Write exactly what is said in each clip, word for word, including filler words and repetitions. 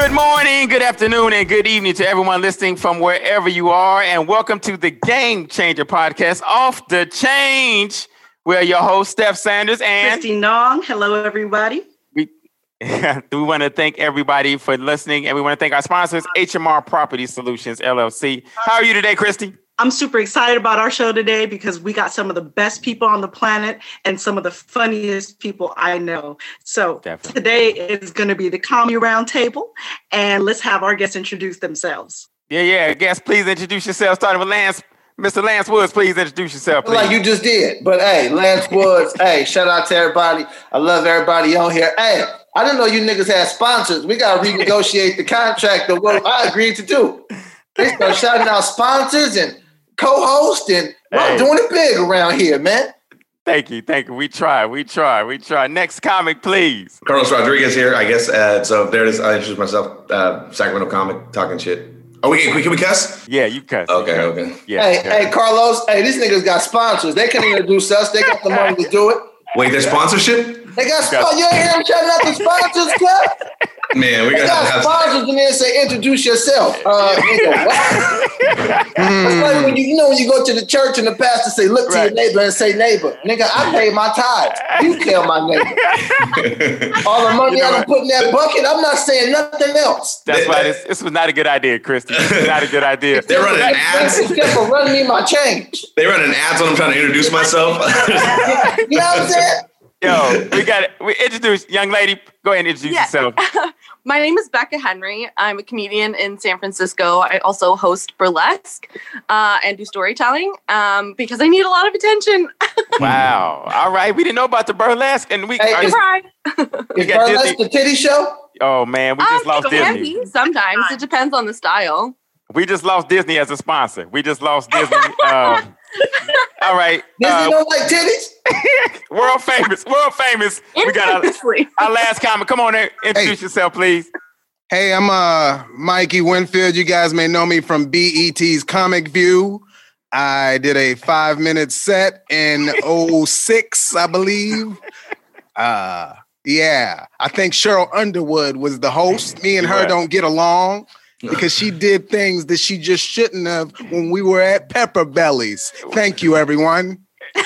Good morning, good afternoon, and good evening to everyone listening from wherever you are. And welcome to the Game Changer podcast, Off the Change. We're your host, Steph Sanders and Christy Nong. Hello, everybody. We, we want to thank everybody for listening, and we want to thank our sponsors, H M R Property Solutions, L L C. How are you today, Christy? I'm super excited about our show today because we got some of the best people on the planet and some of the funniest people I know. So Definitely. Today is going to be the Comedy Roundtable, and let's have our guests introduce themselves. Yeah, yeah. Guests, please introduce yourself. Starting with Lance. Mister Lance Woods, please introduce yourself, please. Like you just did. But hey, Lance Woods, hey, shout out to everybody. I love everybody on here. Hey, I didn't know you niggas had sponsors. We got to renegotiate the contract of what I agreed to do. They start shouting out sponsors and co-host, and we're hey. doing it big around here, man. Thank you, thank you. We try, we try, we try. Next comic, please. Carlos Rodriguez here, I guess. Uh, so there it is. I introduced myself, uh, Sacramento comic, talking shit. Oh, we can, can we cuss? Yeah, you cuss. Okay, you okay. Yeah, hey, hey, Carlos. Hey, these niggas got sponsors. They can introduce us. They got the money to do it. Wait, there's sponsorship? They got sponsors. You ain't hear them shouting out the sponsors, club? Man, we they got, got have sponsors and then say introduce yourself. Uh, nigga, what? It's like when you, you know when you go to the church and the pastor say, look to right. your neighbor and say, neighbor, nigga, I pay my tithes. You tell my neighbor. All the money you know I done put in that bucket, I'm not saying nothing else. That's why this, this was not a good idea, Christy. This was not a good idea. They're running ads. Except for running me my change. They running ads when I'm trying to introduce myself. You know what I'm saying? Yo, we got it. We introduce young lady. Go ahead and introduce yeah. yourself. My name is Becca Henry. I'm a comedian in San Francisco. I also host burlesque uh, and do storytelling um, because I need a lot of attention. Wow. All right. We didn't know about the burlesque, and we. Hey, are, is, is burlesque the titty show? Oh man, we just um, lost it Disney. Can be sometimes. It depends on the style. We just lost Disney as a sponsor. We just lost Disney. um, all right. Disney uh, don't like titties? World famous. World famous. We got our, our last comment. Come on there. Introduce hey. yourself, please. Hey, I'm uh, Mikey Winfield. You guys may know me from B E T's Comic View. I did a five-minute set in oh six, I believe. Uh, yeah. I think Cheryl Underwood was the host. Me and her right. don't get along. Because she did things that she just shouldn't have when we were at Pepper Bellies. Thank you, everyone.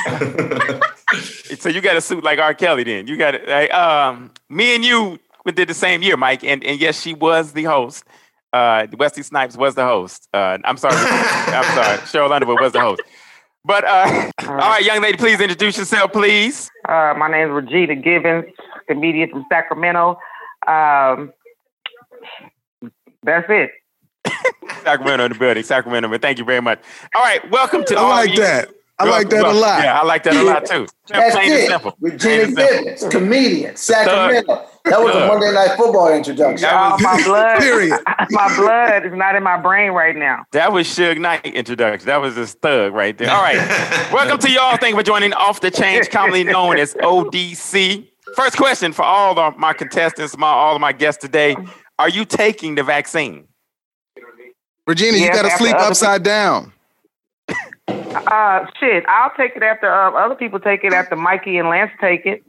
So you got a suit like R. Kelly then. You got it. Like, um, me and you we did the same year, Mike. And, and yes, she was the host. Uh, Wesley Snipes was the host. Uh, I'm sorry. I'm sorry. Cheryl Underwood was the host. But, uh, all right, young lady, please introduce yourself, please. Uh, my name is Regina Gibbons, comedian from Sacramento. Um, That's it. Sacramento in the building. Sacramento, man. Thank you very much. All right. Welcome to I all like of you. that. I like that a lot. Yeah, I like that a lot too. That's Plain it. and simple. Regina Gibbons, comedian, Sacramento. That was a Monday Night Football introduction. Oh, my blood. Period. My blood is not in my brain right now. That was Suge Knight introduction. That was this thug right there. All right. Welcome to y'all. Thank you for joining Off the Change, commonly known as O D C. First question for all of my contestants, my all of my guests today. Are you taking the vaccine? Regina, yes, you got to sleep upside down. Uh, shit, I'll take it after uh, other people take it after Mikey and Lance take it.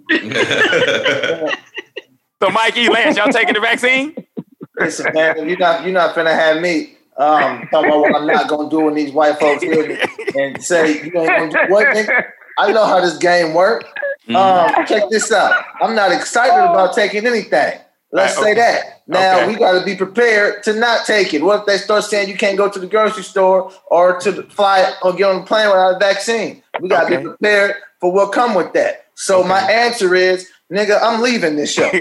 So Mikey, Lance, y'all taking the vaccine? Listen, man, you're not you're not finna have me um, talking about what I'm not gonna do when these white folks live and say you ain't gonna do what. Nigga? I know how this game works. Um, check this out. I'm not excited about taking anything. Let's right, okay. say that. Now, okay. we got to be prepared to not take it. What if they start saying you can't go to the grocery store or to fly or get on the plane without a vaccine? We got to okay. be prepared for what come with that. So okay. my answer is, nigga, I'm leaving this show.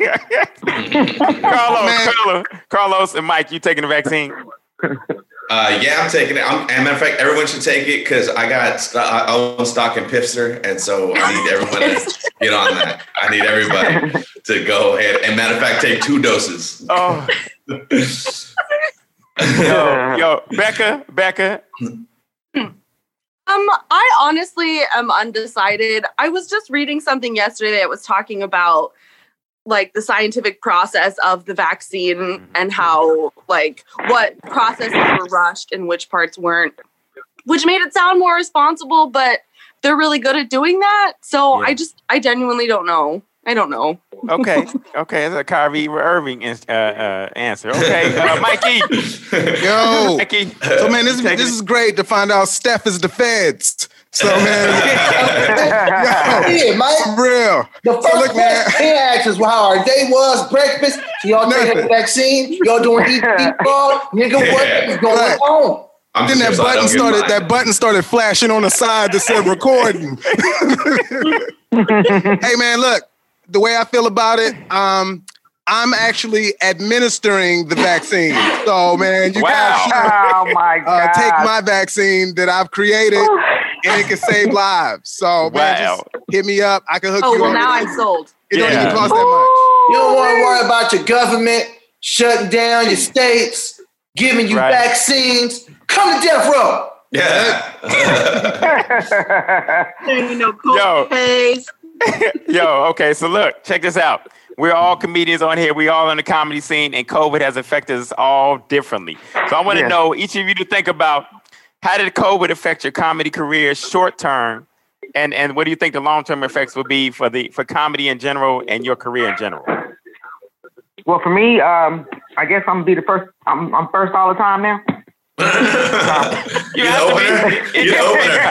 Carlos, Carlos, Carlos and Mike, you taking the vaccine? Uh, yeah, I'm taking it. I'm, as a matter of fact, everyone should take it because I got st- I own stock in Pfizer, and so I need everyone to get on that. I need everybody to go ahead and, matter of fact, take two doses. Oh, yo, yo, Becca, Becca. Um, I honestly am undecided. I was just reading something yesterday that was talking about like the scientific process of the vaccine and how like what processes were rushed and which parts weren't, which made it sound more responsible, but they're really good at doing that. So yeah. I just, I genuinely don't know. I don't know. Okay, okay, that's a Kyrie Irving uh, uh, answer. Okay, uh, Mikey. Yo, Mikey. So man, this this is great to find out Steph is the feds. So man, yeah, Mike. For real. The first so look, man. question he asked us how our day was, breakfast. Y'all taking the vaccine? Y'all doing E T fraud? Nigga, what is going right. on? I'm then that button started. That button started flashing on the side that said recording. Hey man, look. The way I feel about it, um, I'm actually administering the vaccine. So, man, you wow. guys should oh my uh, God. take my vaccine that I've created, and it can save lives. So, man, wow. just hit me up. I can hook oh, you well, up. now I'm sold. It yeah. don't even cost that much. You don't want to worry about your government shutting down your states, giving you right. vaccines. Come to death row. Yeah. You know, co-pays. Yo, okay, so look, check this out. We're all comedians on here. We all in the comedy scene, and COVID has affected us all differently. So I want to yeah. know, each of you to think about, how did COVID affect your comedy career short term, and and what do you think the long term effects would be for the for comedy in general and your career in general? Well, for me, um, I guess I'm gonna be the first. I'm, I'm first all the time now. you You're the opener. You're the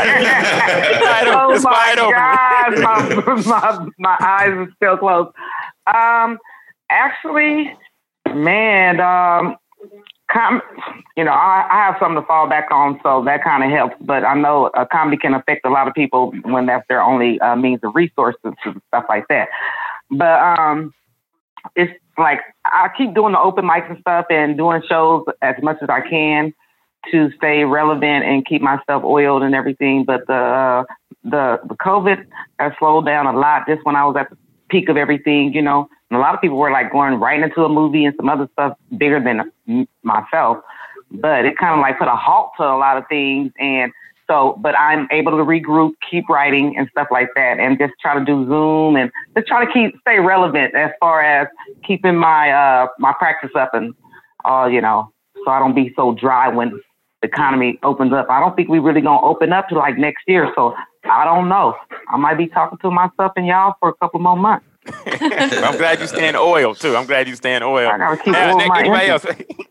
opener. Oh my God, my, my, my eyes are still closed. Um, actually, man, um, com- you know, I, I have something to fall back on, so that kind of helps. But I know a comedy can affect a lot of people when that's their only uh, means of resources and stuff like that. But um, it's like I keep doing the open mics and stuff and doing shows as much as I can to stay relevant and keep myself oiled and everything. But the uh, the the COVID has slowed down a lot just when I was at the peak of everything, you know. And a lot of people were like going right into a movie and some other stuff bigger than m- myself. But it kind of like put a halt to a lot of things. And so, but I'm able to regroup, keep writing and stuff like that, and just try to do Zoom and just try to keep stay relevant as far as keeping my uh, my practice up and uh, you know, so I don't be so dry when the economy opens up. I don't think we really gonna open up to like next year, so I don't know. I might be talking to myself and y'all for a couple more months. I'm glad you stay in oil too. I'm glad you stay in oil. I gotta keep yeah, oil Nick, my anybody engine.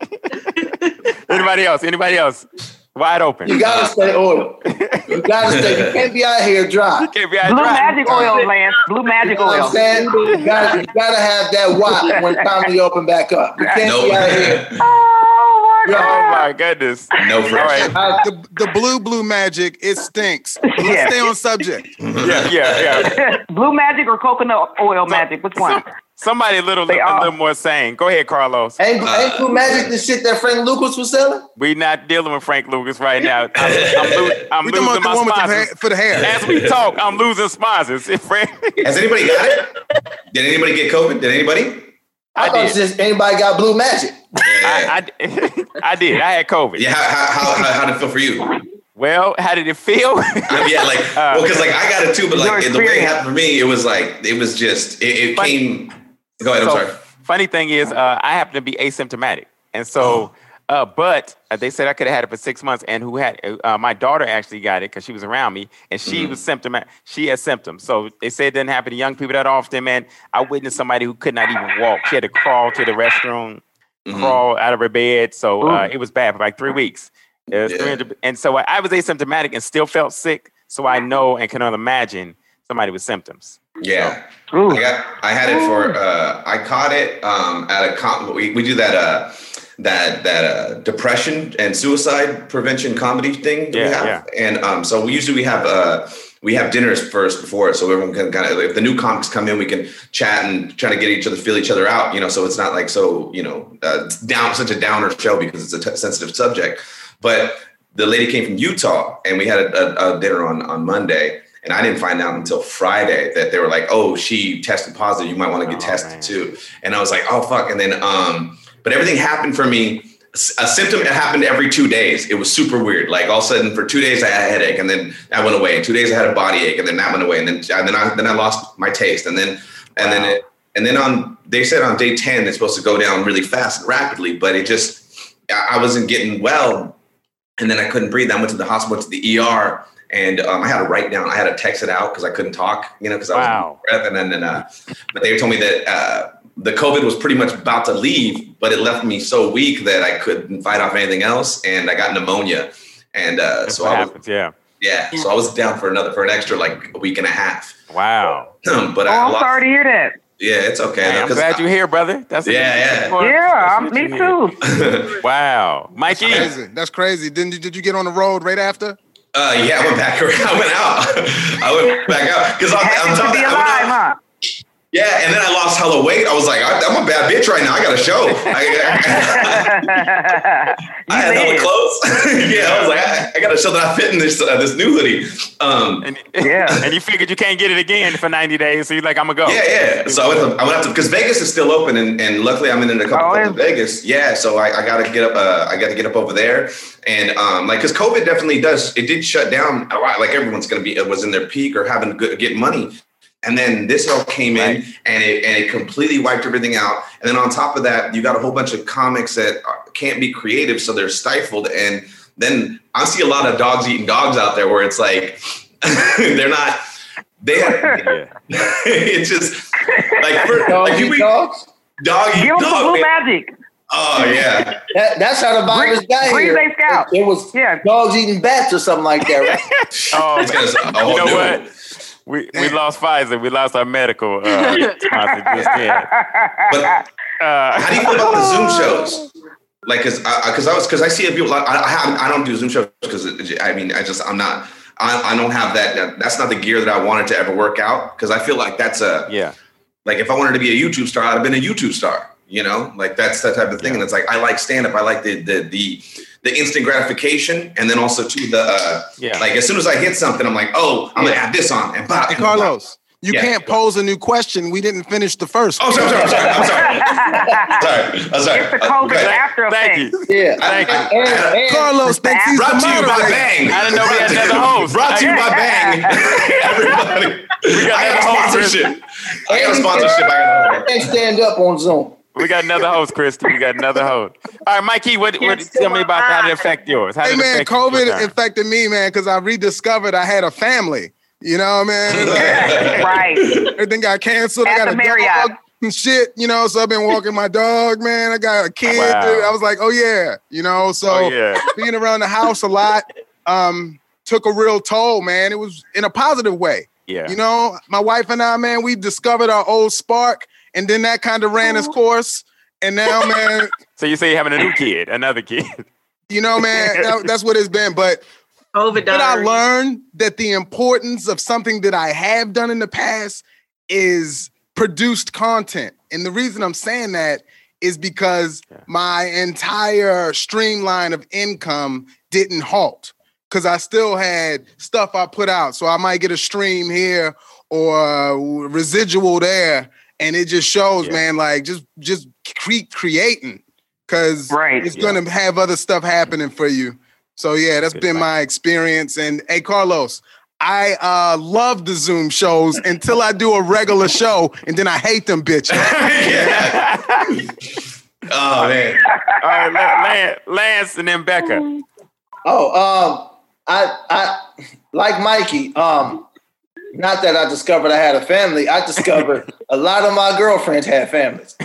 else? anybody else? Anybody else? Wide open. You gotta stay oil. You gotta stay. You can't be out here dry. You can't be out Blue dry. magic oil, Lance. Blue magic You know what oil. I'm saying? You gotta, you gotta have that watt when comedy open back up. You can't Nope. be out here. Oh my God. Oh my goodness. No All fresh. right. The, the blue blue magic, it stinks. But let's Yeah. stay on subject. Yeah, yeah, yeah. Blue magic or coconut oil magic? Which one? Some, somebody a little, They a all- little more sane. Go ahead, Carlos. Ain't, ain't Blue Magic the shit that Frank Lucas was selling? We're not dealing with Frank Lucas right now. I'm, I'm, lo- I'm We talking losing about my the one with the sponsors. hair, for the hair. As we talk, I'm losing sponsors. If Frank, Has anybody got it? Did anybody get COVID? Did anybody? I, I thought did. it's just anybody got Blue Magic. I, I, I did. I had COVID. Yeah. How, how, how, how did it feel for you? Well, how did it feel? I, yeah, like, Uh, well, because like I got it too, but like Your the way it experience. happened for me, it was like it was just it, it Funny. came. Go ahead. I'm So, sorry. funny thing is, uh, I happen to be asymptomatic, and so, uh, but uh, they said I could have had it for six months. And who had uh, my daughter actually got it because she was around me, and she Mm-hmm. was symptomatic. She had symptoms. So they said it doesn't happen to young people that often. Man, I witnessed somebody who could not even walk. She had to crawl to the restroom, Mhm. crawl out of her bed. So uh, it was bad for like three weeks. It was Yeah. three hundred, and so I, I was asymptomatic and still felt sick. So I know and can only imagine somebody with symptoms. Yeah. Ooh. I got. I had it for. Uh, I caught it um, at a. Com- we we do that. Uh, that that uh, depression and suicide prevention comedy thing that Yeah, we have. yeah. And um, so we usually we have uh, we have dinners first before it, so everyone can kind of. If the new comics come in, we can chat and try to get each other, feel each other out. You know, so it's not like so you know uh, down such a downer show because it's a t- sensitive subject. But the lady came from Utah, and we had a, a, a dinner on on Monday. And I didn't find out until Friday that they were like, "Oh, she tested positive. You might want to get Oh, tested man. too." And I was like, "Oh, fuck!" And then, um, but everything happened for me. A symptom that happened every two days. It was super weird. Like all of a sudden, for two days I had a headache, and then that went away. And two days I had a body ache, and then that went away. And then, and then I then I lost my taste. And then, and then, Wow. it, and then on they said on day ten it's supposed to go down really fast and rapidly, but it just I I wasn't getting well, and then I couldn't breathe. I went to the hospital, to the E R. And um, I had to write down, I had to text it out because I couldn't talk, you know, because I wow. was breath. And then, and, uh, but they told me that uh, the COVID was pretty much about to leave, but it left me so weak that I couldn't fight off anything else. And I got pneumonia. And uh, so I was, happens, yeah. yeah. So I was down for another, for an extra like a week and a half. Wow. but oh, I I'm lost, sorry to hear that. Yeah, it's okay. Hey, I'm glad you're here, brother. That's yeah, yeah, yeah. I'm, me too. Wow, Mikey. That's crazy. That's crazy. Didn't you, did you get on the road right after? Uh, yeah, I went back. I went out. I went back out because I'm, I'm to be talking. alive, huh? Yeah, and then I lost hella weight. I was like, I, I'm a bad bitch right now. I got a show. I, I had hella clothes. yeah, I was like, I, I got to show that I fit in this uh, this new hoodie. Um, and, yeah, and you figured you can't get it again for ninety days, so you're like, I'm gonna go. Yeah, yeah. So I went. To, I went out to because Vegas is still open, and, and luckily I'm in a couple oh, clubs in Vegas. Yeah, so I, I got to get up. Uh, I got to get up over there, and um, like because COVID definitely does. It did shut down a lot. Like everyone's gonna be. It was in their peak or having to get money. And then this all came in and it, and it completely wiped everything out. And then on top of that, you got a whole bunch of comics that can't be creative. So they're stifled. And then I see a lot of dogs eating dogs out there where it's like, they're not, they have, it's just like, for, dog like eat you dogs? Dog eat Give them dog, some blue man. magic. Oh, yeah. That, that's how the virus Green, got Green here. Bay Scout. It, it was yeah. dogs eating bats or something like that, right? Oh, man. You know what? We we lost Pfizer. We lost our medical uh, sponsor just yet. But uh, how do you feel about the Zoom shows? Like, cause I, cause I was, cause I see people. Like, I, I, have, I don't do Zoom shows because I mean, I just, I'm not, I, I don't have that. That's not the gear that I wanted to ever work out. Cause I feel like that's a, yeah. Like if I wanted to be a YouTube star, I'd have been a YouTube star. You know, like that's that type of thing. Yeah. And it's like I like stand up. I like the the the. the instant gratification, and then also to the uh, yeah. Like as soon as I hit something, I'm like, oh, I'm yeah. gonna add this on. And pop, hey, Carlos, you yeah. can't pose a new question. We didn't finish the first. Oh, sorry, sorry, sorry, I'm sorry. sorry, I'm sorry. It's the COVID uh, after Thank you. Yeah, thank I, you. I, and, and, Carlos, thanks. Brought to you by Bang. I didn't know we had another host. Brought to you by Bang. Everybody, we got, I got a sponsorship. I got a sponsorship. I got to stand up on Zoom. We got another host, Christy. We got another host. All right, Mikey, what, what tell me about how did it affect yours? How hey, did man, affect COVID affected me, man, because I rediscovered I had a family. You know what I mean? Like, right. Everything got canceled. At I got a Marriott. dog and shit, you know, so I've been walking my dog, man. I got a kid. Wow. I was like, oh, yeah. You know, so oh, yeah. being around the house a lot um, took a real toll, man. It was in a positive way. Yeah. You know, my wife and I, man, we discovered our old spark, and then that kind of ran its course. And now, man. So you say you're having a new kid, another kid. You know, man, that, that's what it's been. But COVID but I learned that the importance of something that I have done in the past is produced content. And the reason I'm saying that is because yeah. my entire streamline of income didn't halt. Because I still had stuff I put out. So I might get a stream here or residual there. And it just shows, yeah. man, like just just cre- creating because right. it's yeah. going to have other stuff happening for you. So, yeah, that's Good been my experience. And, hey, Carlos, I uh, love the Zoom shows until I do a regular show, and then I hate them bitches. yeah. Oh, man. All right, Lance, Lance and then Becca. Oh, um, I, I like Mikey, um, not that I discovered I had a family. I discovered a lot of my girlfriends had families.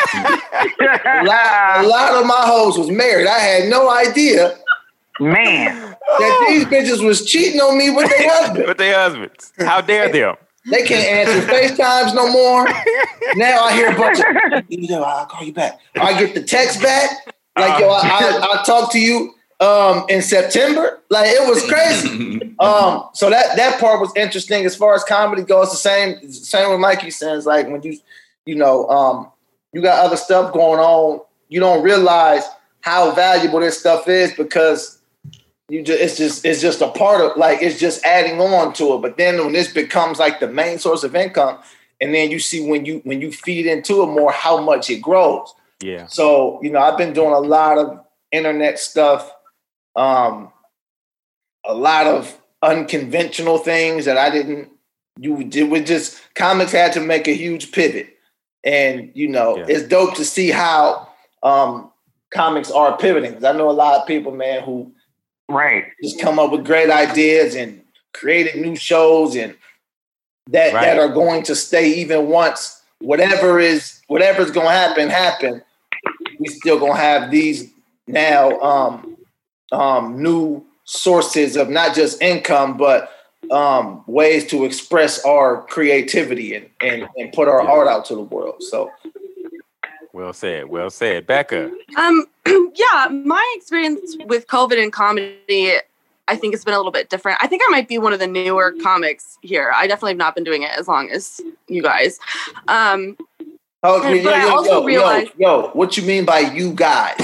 a, lot, a lot of my hoes was married. I had no idea, man, that these bitches was cheating on me with their husband. With their husbands. How dare them? They can't answer FaceTimes no more. Now I hear a bunch of, you know, I'll call you back. I get the text back. Like, yo, I, I, I'll talk to you um, in September. Like, it was crazy. Um, so that that part was interesting. As far as comedy goes, the same same with Mikey says. Like when you you know um, you got other stuff going on, you don't realize how valuable this stuff is because you just it's just it's just a part of like it's just adding on to it. But then when this becomes like the main source of income, and then you see when you when you feed into it more how much it grows. Yeah. So you know I've been doing a lot of internet stuff, um, a lot of unconventional things that I didn't, you did with just comics had to make a huge pivot. And, you know, yeah. it's dope to see how um, comics are pivoting. Because I know a lot of people, man, who right just come up with great ideas and created new shows and that Right. that are going to stay even once whatever is whatever's going to happen happen. We still gonna have these now um, um, new sources of not just income, but um, ways to express our creativity and, and, and put our Yeah. art out to the world. So, Well said. Well said. Becca. Um, yeah, my experience with COVID and comedy, I think it's been a little bit different. I think I might be one of the newer comics here. I definitely have not been doing it as long as you guys. Um, oh, But yo, I yo, also yo, realized- yo, yo, what you mean by you guys?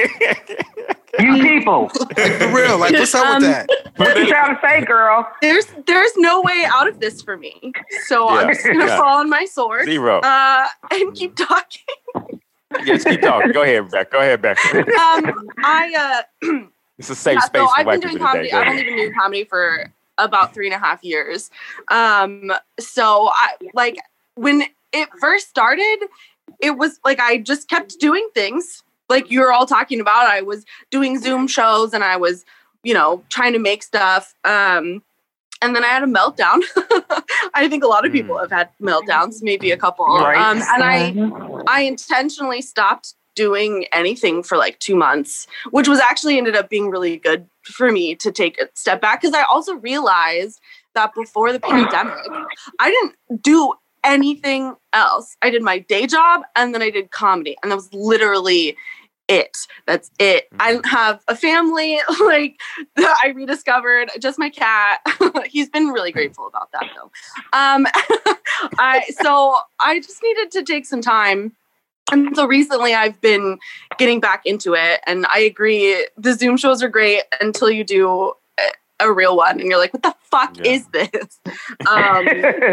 You people. Like, for real, like, what's up Um, with that? What you trying to say, girl? there's there's no way out of this for me. So I'm Yeah, just gonna yeah. fall on my sword Zero. uh, and keep talking. Yes, keep talking. Go ahead, Becca. Go ahead, Becca. Um, I uh, It's a safe yeah, space so for I've been white doing people comedy. today. Go I've only ahead. been doing comedy for about three and a half years. Um, so I like when it first started, it was like I just kept doing things like you were all talking about. I was doing Zoom shows and I was, you know, trying to make stuff. Um, and then I had a meltdown. I think a lot of people Mm. have had meltdowns, maybe a couple. Right. Um, and I I intentionally stopped doing anything for like two months, which was actually ended up being really good for me to take a step back. Because I also realized that before the pandemic, I didn't do anything else. I did my day job and then I did comedy. And that was literally it. That's it. I didn't have a family like that I rediscovered, just my cat. He's been really grateful about that though. Um, I so I just needed to take some time. And so recently I've been getting back into it. And I agree, the Zoom shows are great until you do a, a real one and you're like, what the fuck Yeah. is this? Um,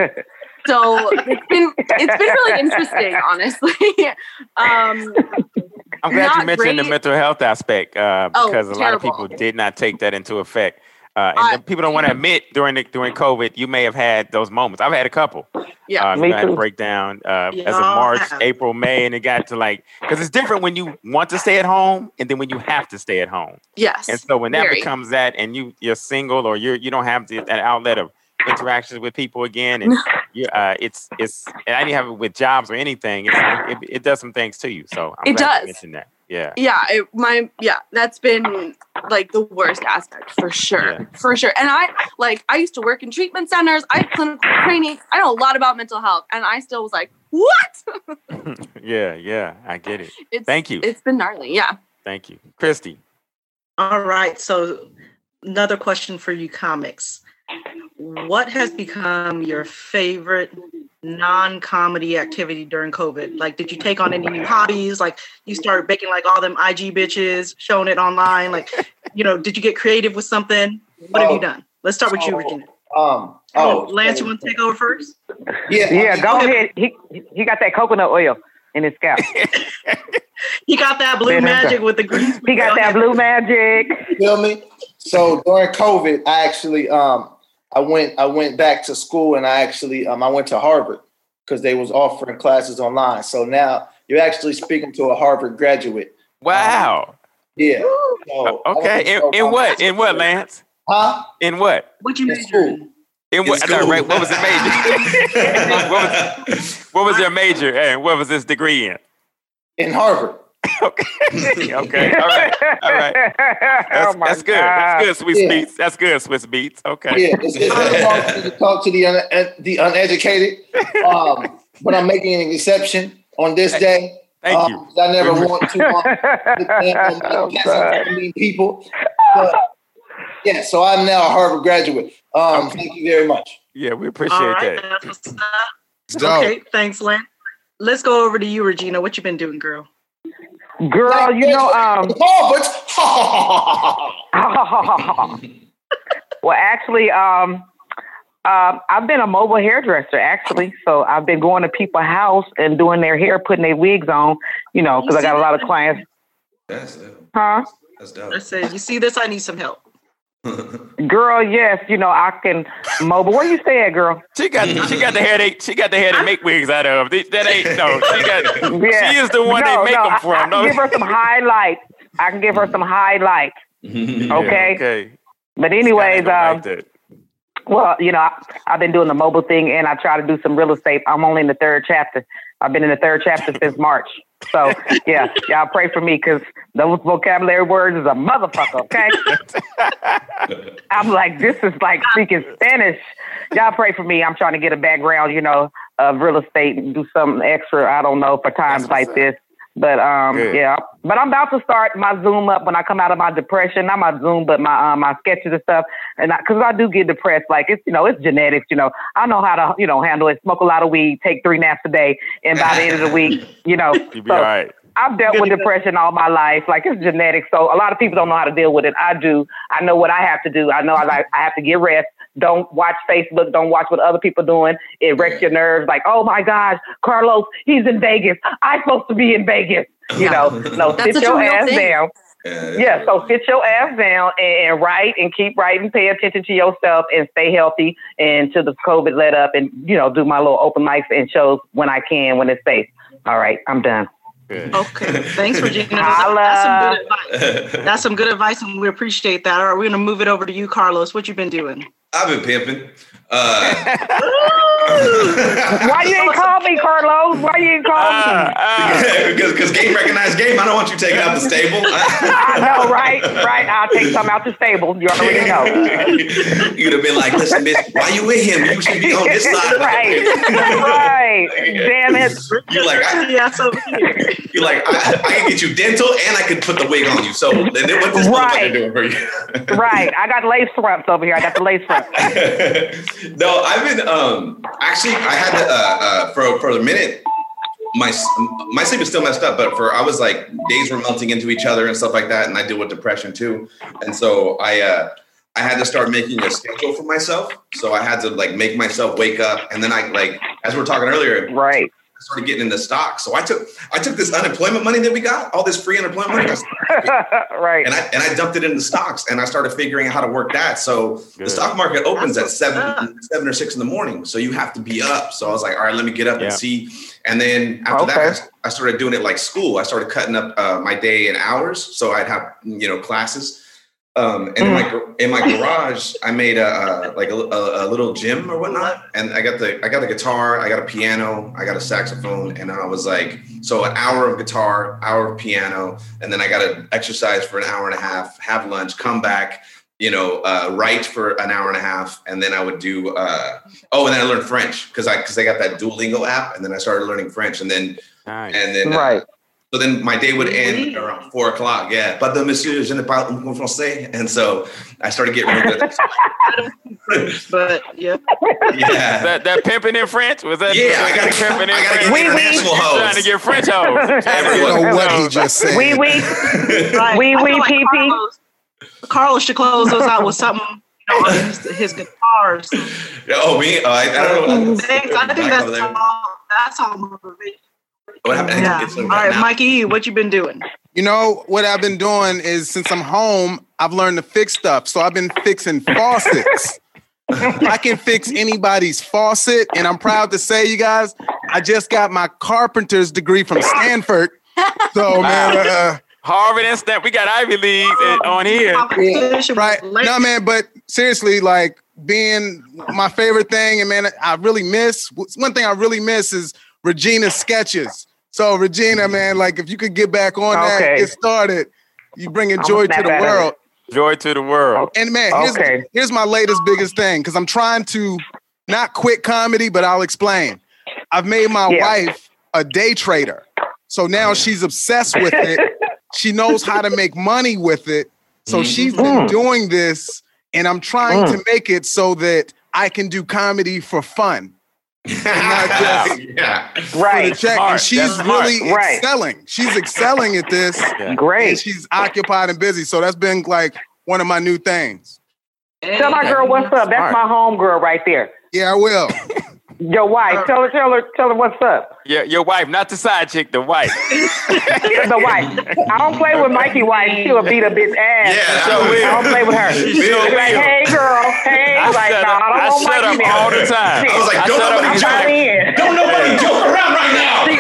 so it's been it's been really interesting, honestly. Um, I'm glad you Not mentioned the great. mental health aspect uh, Oh, because a lot of terrible. people did not take that into effect. Uh, and I- the people don't want to admit during the, during COVID, you may have had those moments. I've had a couple. yeah. Um, Me you had a too. breakdown uh, as of Y'all March, have. April, May, and it got to like because it's different when you want to stay at home and then when you have to stay at home. Yes. And so when that very. becomes that, and you you're single or you're you don't have the, that outlet of interactions with people again, and you uh, it's it's and I didn't have it with jobs or anything. It's, it, it does some things to you. So I'm It glad does. you mentioned that. Yeah. Yeah, it, my yeah, that's been like the worst aspect for sure, Yeah. for sure. And I like I used to work in treatment centers. I had clinical training. I know a lot about mental health, and I still was like, what? yeah, yeah, I get it. It's, Thank you. It's been gnarly. Yeah. Thank you, Christy. All right. So another question for you comics. What has become your favorite non-comedy activity during COVID? Like, did you take on any new hobbies? Like, you started baking like all them I G bitches, showing it online. Like, you know, did you get creative with something? What have you Oh. done? Let's start with you, Oh. Regina. Um, oh, Lance, you want to take over first? Yeah, Yeah, go ahead. ahead. He he got that coconut oil in his scalp. He got that blue Man, magic with the green. He got that blue magic. You feel me? So during COVID, I actually um I went I went back to school and I actually um I went to Harvard because they was offering classes online. So now you're actually speaking to a Harvard graduate. Wow. Yeah. So, Okay. In, in what? In what, Lance? Huh? In what? What you In major school. in? In what? In No, school. right. What was the major? what was what was your major? And what was this degree in? In Harvard. Okay. okay. All right. All right. That's, Oh my that's good. God. That's good, Swiss Yeah. Beats. That's good, Swiss Beats. Okay. Yeah, it's, it's really hard for me to talk to the un, the uneducated, um, but I'm making an exception on this day. Thank um, you. 'cause I never want to um, depend on my Oh, guests God. and mean people. But, yeah, so I'm now a Harvard graduate. Um, thank you very much. Yeah, we appreciate All right. that. That's what's up. It's dope. Okay. Thanks, Lance. Let's go over to you, Regina. What you been doing, girl? Girl, you know, um, Harvard. well, actually, um, um, I've been a mobile hairdresser, actually. So I've been going to people's house and doing their hair, putting their wigs on, you know, because I got a lot of clients. That's dope. Huh? That's I dope. said, you see this? I need some help. Girl, yes, you know, I can mobile. Where you stay at, girl? She got she got the hair they she got the hair they make wigs out of. That ain't no. She got Yeah. she is the one no, they make no, them I, I from. can No. give her some highlights. I can give her some highlights. Yeah, okay. Okay. But Scotty anyways, don't um, like that. Well, you know, I, I've been doing the mobile thing, and I try to do some real estate. I'm only in the third chapter. I've been in the third chapter since March. So, yeah, y'all pray for me because those vocabulary words is a motherfucker, okay? I'm like, this is like speaking Spanish. Y'all pray for me. I'm trying to get a background, you know, of real estate and do something extra, I don't know, for times like this. But, um, Good. yeah. But I'm about to start my Zoom up when I come out of my depression. Not my Zoom, but my um, my sketches and stuff. And because I, I do get depressed. Like, it's, you know, it's genetics, you know. I know how to, you know, handle it. Smoke a lot of weed, take three naps a day. And by the end of the week, you know. You'll be so all right. I've dealt with depression all my life. Like, it's genetics. So a lot of people don't know how to deal with it. I do. I know what I have to do. I know I, like, I have to get rest. Don't watch Facebook. Don't watch what other people are doing. It wrecks your nerves. Like, oh my gosh, Carlos, he's in Vegas. I'm supposed to be in Vegas. You know, no, sit your ass thing. down. Yeah, yeah, so sit your ass down and, and write and keep writing. Pay attention to yourself and stay healthy until the COVID let up. And, you know, do my little open mics and shows when I can, when it's safe. All right, I'm done. Good. Okay, thanks, Regina. That's some good advice. That's some good advice, and we appreciate that. All right, we're gonna move it over to you, Carlos. What you been doing? I've been pimping. Uh, Why you ain't call me, Carlos? Why you ain't call uh, me? Because uh, because game recognized game. I don't want you taking out the stable. I know, right? Right. I'll take some out the stable. You already know. You'd have been like, listen, miss, why you with him? You should be on this side. Right. Right. Damn it. You're like, I, yes, over here. You're like, I, I can get you dental and I can put the wig on you. So then what this right. motherfucker doing for you? Right. I got lace fronts over here. I got the lace fronts. No, I've been um actually I had to uh, uh for for a minute my my sleep is still messed up, but for I was like days were melting into each other and stuff like that, and I deal with depression too, and so I uh I had to start making a schedule for myself. So I had to like make myself wake up, and then I like as we were talking earlier, right. I started getting into stocks. So I took I took this unemployment money that we got, all this free unemployment money, right? And I and I dumped it into stocks, and I started figuring out how to work that. So Good. The stock market opens That's at seven, up. seven or six in the morning. So you have to be up. So I was like, all right, let me get up yeah. and see. And then after okay. that, I started doing it like school. I started cutting up uh, my day in hours, so I'd have you know classes. Um, and mm. in my in my garage, I made a uh, like a, a, a little gym or whatnot, and I got the I got a guitar, I got a piano, I got a saxophone, and I was like, so an hour of guitar, hour of piano, and then I got to exercise for an hour and a half, have lunch, come back, you know, uh, write for an hour and a half, and then I would do uh, oh, and then I learned French because I because I got that Duolingo app, and then I started learning French, and then nice. and then uh, right. So then my day would end around four o'clock. Yeah. Pas de monsieur, je ne parle pas français. And so I started getting real good. But yeah. Yeah. That, that pimping in French? Was that? Yeah. I got to pimping in I gotta French. Get international oui, hoes. Trying to get French hoes. I don't know what he just said. Oui, oui. Right. Oui, oui, like pee, pee. Carlos, Carlos should close us out with something. You know, his, his guitars. Oh, me? Oh, I, I don't know. Thanks. I think that's all, that's all motivation. What happened? Yeah. All right, now. Mikey, what you been doing? You know, what I've been doing is since I'm home, I've learned to fix stuff. So I've been fixing faucets. I can fix anybody's faucet. And I'm proud to say, you guys, I just got my carpenter's degree from Stanford. So, man. Uh, Harvard and Stanford. We got Ivy League on here. Right. No, man, but seriously, like being my favorite thing. And, man, I really miss, one thing I really miss is Regina's sketches. So Regina, man, like if you could get back on okay. that, get started, you bringing joy to the world. Joy to the world. And man, here's, okay. here's my latest biggest thing, because I'm trying to not quit comedy, but I'll explain. I've made my yeah. wife a day trader. So now she's obsessed with it. She knows how to make money with it. So she's been mm. doing this, and I'm trying mm. to make it so that I can do comedy for fun. Not just yeah, right. Check. And she's really right. excelling. She's excelling at this. Yeah. Great. And she's occupied and busy. So that's been like one of my new things. Tell my girl what's up. That's my home girl right there. Yeah, I will. Your wife. Tell her, tell her, tell her what's up. Yeah, your wife, not the side chick, the wife. The wife. I don't play with Mikey's wife. She'll beat a bitch ass. Yeah, so I don't play with her. She's like, hey, girl. Hey, I like, shut no, up, I don't I want shut Mikey up now. all the time. I was like, don't I nobody joke. Don't nobody joke around right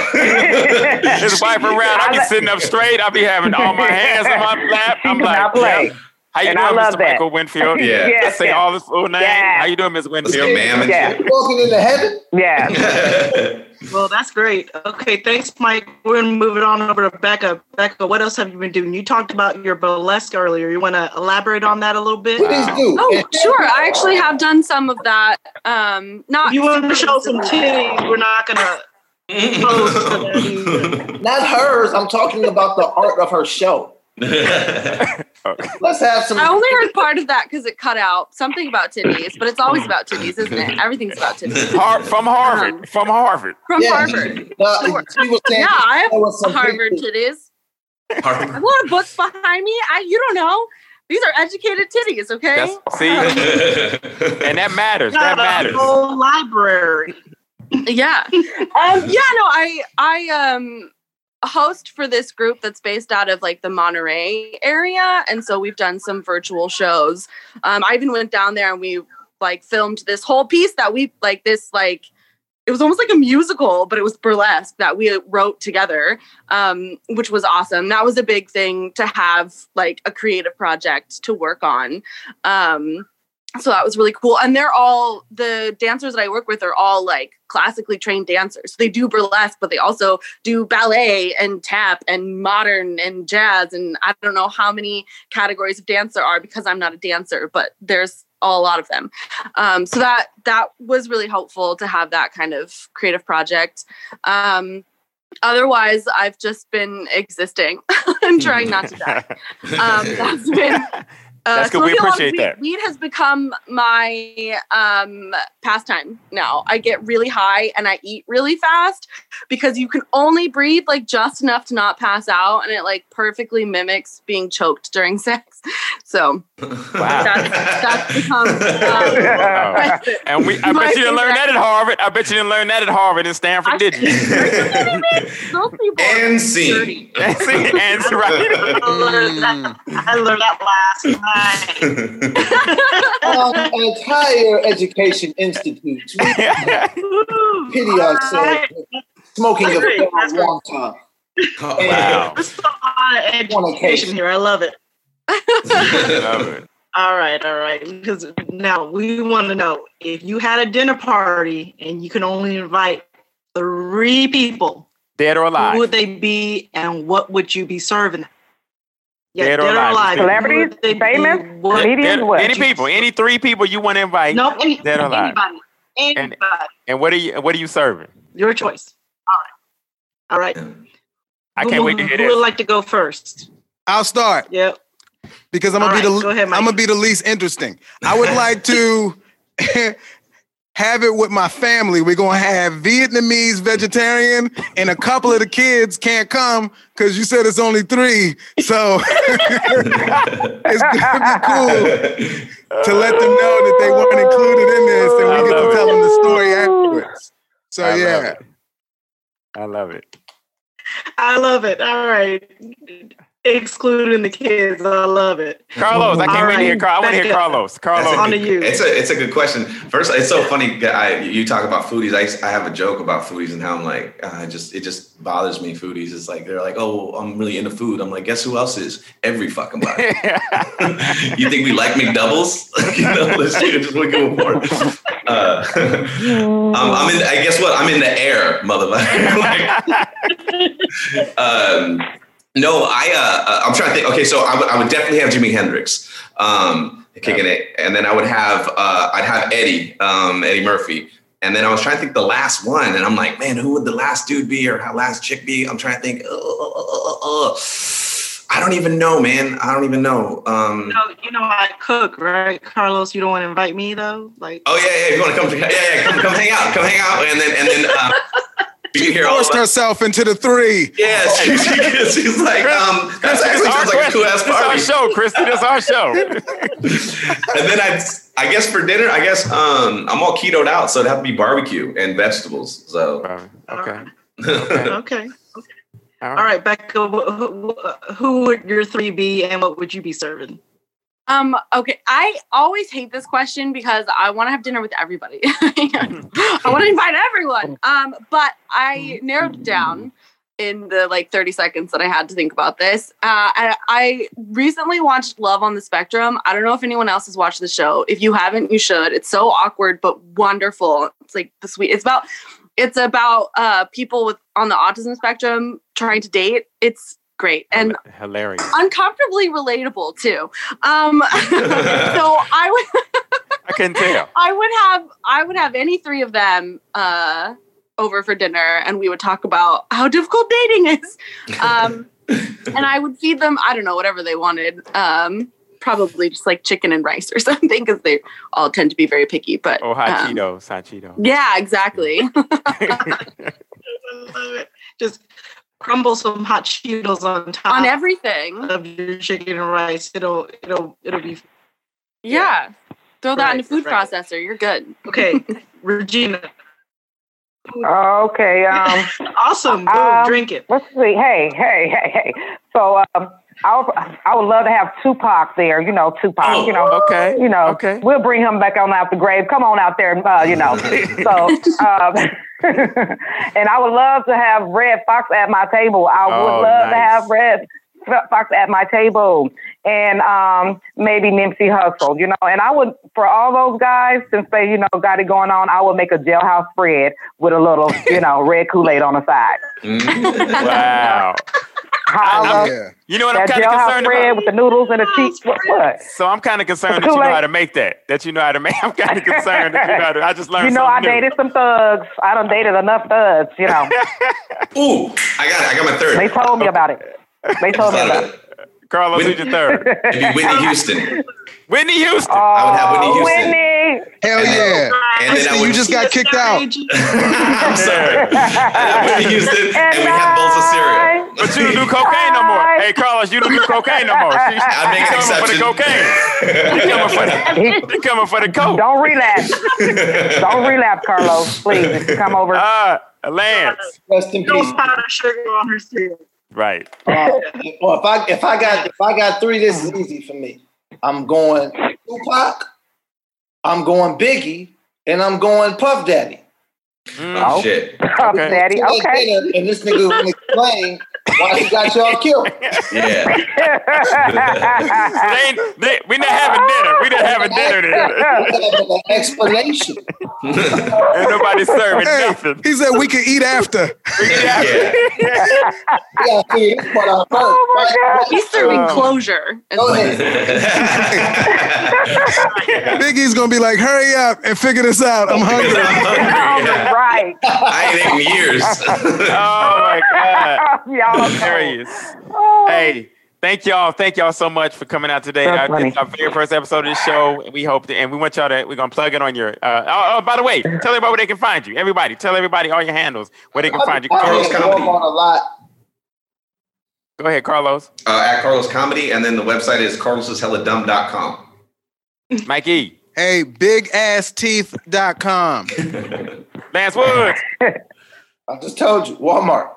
now. His wife around, I be sitting up straight. I be having all my hands on my lap. I'm like, play. Yeah. How you and doing, I love Mister that. Michael Winfield? Yeah. Yes, Let's say yes. all his full name. Yeah. How you doing, Miss Winfield? Your ma'am and Yeah. shit. Walking into heaven. Yeah. Well, that's great. Okay, thanks, Mike. We're gonna move it on over to Becca. Becca, what else have you been doing? You talked about your burlesque earlier. You want to elaborate on that a little bit? Please do. Oh, sure. I actually have done some of that. Um, not If you want to show some titties, we're not gonna post for that either. Not hers. I'm talking about the art of her show. Let's have some. I only heard part of that because it cut out something about titties, but it's always about titties, isn't it? Everything's about titties. Har- from Harvard. Um, from Harvard. From Yeah. Harvard. Uh, Sure. she was saying Yeah, I there was have some Harvard pictures. titties. I have a lot of books behind me. I, you don't know. These are educated titties, okay? That's, see, and that matters. That Got a matters. whole library. Yeah. Um, yeah, no, I I um host for this group that's based out of like the Monterey area. And so we've done some virtual shows. Um, I even went down there and we like filmed this whole piece that we like this like it was almost like a musical, but it was burlesque that we wrote together, um, which was awesome. That was a big thing to have like a creative project to work on. Um, So that was really cool. And they're all, the dancers that I work with are all like classically trained dancers. They do burlesque, but they also do ballet and tap and modern and jazz. And I don't know how many categories of dance there are because I'm not a dancer, but there's a lot of them. Um, so that, that was really helpful to have that kind of creative project. Um, otherwise, I've just been existing and trying not to die. Um, that's been... Uh, That's good. We appreciate weed. that. Weed has become my um, pastime now. I get really high and I eat really fast because you can only breathe like just enough to not pass out, and it like perfectly mimics being choked during sex. So Wow. that's, that's become. Um, Wow. And we, I My bet you didn't learn favorite- that at Harvard. I bet you didn't learn that at Harvard and Stanford, I- did you? Those people are And scene. dirty. and right. I learned that, I learned that last night. Um, entire education institutes. We pity ourselves. Smoking of That's right. marijuana. Oh, Wow. There's a lot of education here. I love it. Love it. All right, all right. Because now we want to know if you had a dinner party and you can only invite three people, Dead or who alive? would they be and what would you be serving them? Dead or alive. Who Celebrities, would they be? famous, What- comedians, what? Any people, any three people you want to invite. No, any, Dead or alive. anybody. Anybody. And what are you what are you serving? Your choice. All right. All right. I Who- can't wait to who- hear Who this. would like to go first? I'll start Yep. because I'm gonna All be right, the go ahead, Mike. I'm gonna be the least interesting. I would like to have it with my family. We're gonna have Vietnamese vegetarian, and a couple of the kids can't come because you said it's only three. So it's gonna be cool to let them know that they weren't included in this, and I we get love to it. tell them the story afterwards. So I love yeah. it. I love it. I love it. All right. Excluding the kids. I love it. Carlos, I can't All wait to hear right, Carlos. I want to hear Becca. Carlos. Carlos. That's a On to good- you. It's a it's a good question. First, it's so funny. I, you talk about foodies. I, I have a joke about foodies and how I'm like, uh, I just it just bothers me. Foodies. It's like they're like, oh, I'm really into food. I'm like, guess who else is? Every fucking body. You think we like McDoubles? You know, let's just we go more. Uh, I'm, I'm in. I guess what? I'm in the air, motherfucker. Like, um, no, I. Uh, I'm trying to think. Okay, so I would I would definitely have Jimi Hendrix um, kicking it, and then I would have uh, I'd have Eddie um, Eddie Murphy, and then I was trying to think the last one, and I'm like, man, who would the last dude be, or how last chick be? I'm trying to think. Uh, uh, uh, uh. I don't even know, man. I don't even know. Um, You know, you know I cook, right, Carlos? You don't want to invite me though, like. oh yeah, yeah. You want to come? Yeah, yeah. Come, come hang out. Come hang out, and then and then uh, you can hear all Forced about. herself into the three. Yeah, she, she, she's like, um, that's actually sounds like a cool ass This our party. show, Christy. This our show. And then I, I guess for dinner, I guess um, I'm all ketoed out, so it'd have to be barbecue and vegetables. So Okay. Okay. All right, Becca. Who, who would your three be, and what would you be serving? Um, okay, I always hate this question because I want to have dinner with everybody. I want to invite everyone. Um, but I narrowed it down. in the like thirty seconds that I had to think about this. Uh, I, I recently watched Love on the Spectrum. I don't know if anyone else has watched the show. If you haven't, you should. It's so awkward but wonderful. It's like the sweet. It's about it's about uh, people with on the autism spectrum trying to date. It's great and hilarious, uncomfortably relatable too. Um, so I would. I couldn't tell. I would have I would have any three of them. Uh, over for dinner and we would talk about how difficult dating is. Um, and I would feed them, I don't know, whatever they wanted. Um, probably just like chicken and rice or something because they all tend to be very picky. But oh, hot um, Cheetos, hot Cheetos. Yeah, exactly. Just crumble some hot Cheetos on top on everything of your chicken and rice. It'll it'll it'll be yeah. yeah. Throw that right, in a food right. processor. You're good. Okay, Regina. Okay. Um, awesome. Boom, um, drink it. Let's see. Hey, hey, hey, hey. So um, I would, I would love to have Tupac there. You know, Tupac. Oh, you know. Okay. You know. Okay. We'll bring him back on out the grave. Come on out there. Uh, you know. So. Um, and I would love to have Red Fox at my table. I would oh, love nice. to have Red Fox at my table. And um, maybe Nipsey Hussle, you know, and I would, for all those guys, since they, you know, got it going on, I would make a jailhouse spread with a little, you know, red Kool-Aid on the side. Wow. Holla, yeah. You know what that I'm kind of jailhouse concerned spread about? with the noodles and the cheese. What? what? So I'm kind of concerned that you know how to make that. That you know how to make. I'm kind of concerned that you know how to. I just learned. You know, I something new. dated some thugs. I done dated enough thugs. You know. Ooh, I got it. I got my third. They told me about it. They told me about it. Carlos, who's your third? Maybe Whitney Houston. Whitney Houston. Oh, I would have Whitney Houston. Whitney. Hell yeah. And then I would you just got kicked out. I'm sorry. I'd have Whitney Houston, and, and we have bowls of cereal. But you don't do cocaine no more. Hey, Carlos, you don't do cocaine no more. She, I'd make an coming for the exception. cocaine. She coming for the, she coming for the coke. Don't relapse. Don't relapse, Carlos. Please, if you come over. Uh, Lance. Rest in No peace. powder sugar on her cereal. Right. Uh, well, if I if I got if I got three, this is easy for me. I'm going Tupac, I'm going Biggie, and I'm going Puff Daddy. Mm. Oh, shit. Puff Okay. Daddy. Like Okay. dinner, and this nigga will explain why he got y'all killed. Yeah. They, they, we not having dinner. We not having dinner then. We have an explanation. Ain't nobody serving Hey, nothing. he said we could eat after. Yeah. We gotta figure this part out first. Oh my right? God. He's serving Oh. closure. Go ahead. Biggie's gonna be like, hurry up and figure this out. I'm hungry. Yeah. Right. I ain't ate in years. Oh my God. Y'all Hilarious. Oh. Hey, thank y'all. Thank y'all so much for coming out today. That's Our, funny. it's our very first episode of the show. And we hope to, and we want y'all to, we're going to plug it on your, uh, oh, oh, by the way, tell everybody where they can find you. Everybody, tell everybody all your handles, where they can find you. I Carlos been Comedy. on a lot. Go ahead, Carlos. Uh, at Carlos Comedy, and then the website is carlos is hella dumb dot com. Mikey. Hey, big ass teeth dot com. Lance Woods. I just told you, Walmart.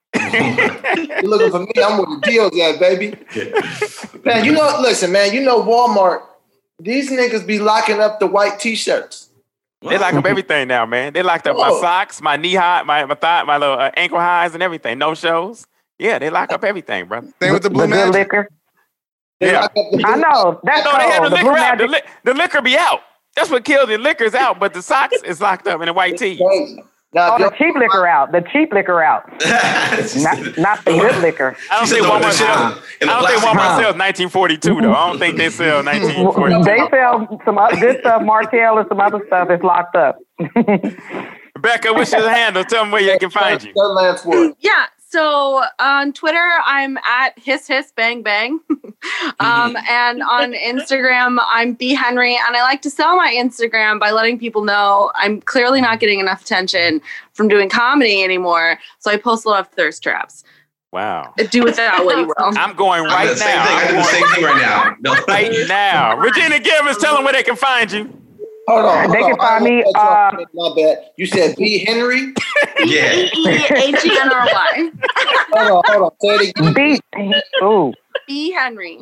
You looking for me? I'm with the deals at, baby. Man, you know, listen, man, you know Walmart, these niggas be locking up the white t-shirts. They lock up everything now, man. They locked up my Whoa. socks, my knee high, my my, thigh, my little uh, ankle highs and everything. No shows. Yeah, they lock up everything, brother. Same with the blue The good magic. liquor. They Yeah. lock up the- I know. That's No, they had the cold. The blue liquor out. The, magic. li- the liquor be out. That's what killed the liquor's out, but the socks is locked up in the white tee. Crazy. Now, Oh, if the y'all- cheap liquor out. The cheap liquor out. Not, not the good liquor. I don't She think said, "Throw that Walmart shit sells. on- in I the don't think plastic Walmart bag." sells nineteen forty-two though. I don't think they sell nineteen forty-two. They sell some other good stuff. Martell and some other stuff is locked up. Becca, what's your handle? Tell them where they can find you. Tell Lance Wood. Yeah. So on Twitter, I'm at hiss hiss bang bang, um, and on Instagram, I'm B Henry, and I like to sell my Instagram by letting people know I'm clearly not getting enough attention from doing comedy anymore. So I post a lot of thirst traps. Wow. Do with that what you will. I'm going I'm right the same now. thing. I I'm do the going same thing right now. No. right now. Regina Givens, tell them where they can find you. Hold on. Hold They on. can find I me, cut you off. um, My bad. You said B. Henry? Yeah. E H E N R Y. Hold on, hold on. Say it again. B. Ooh. B Henry.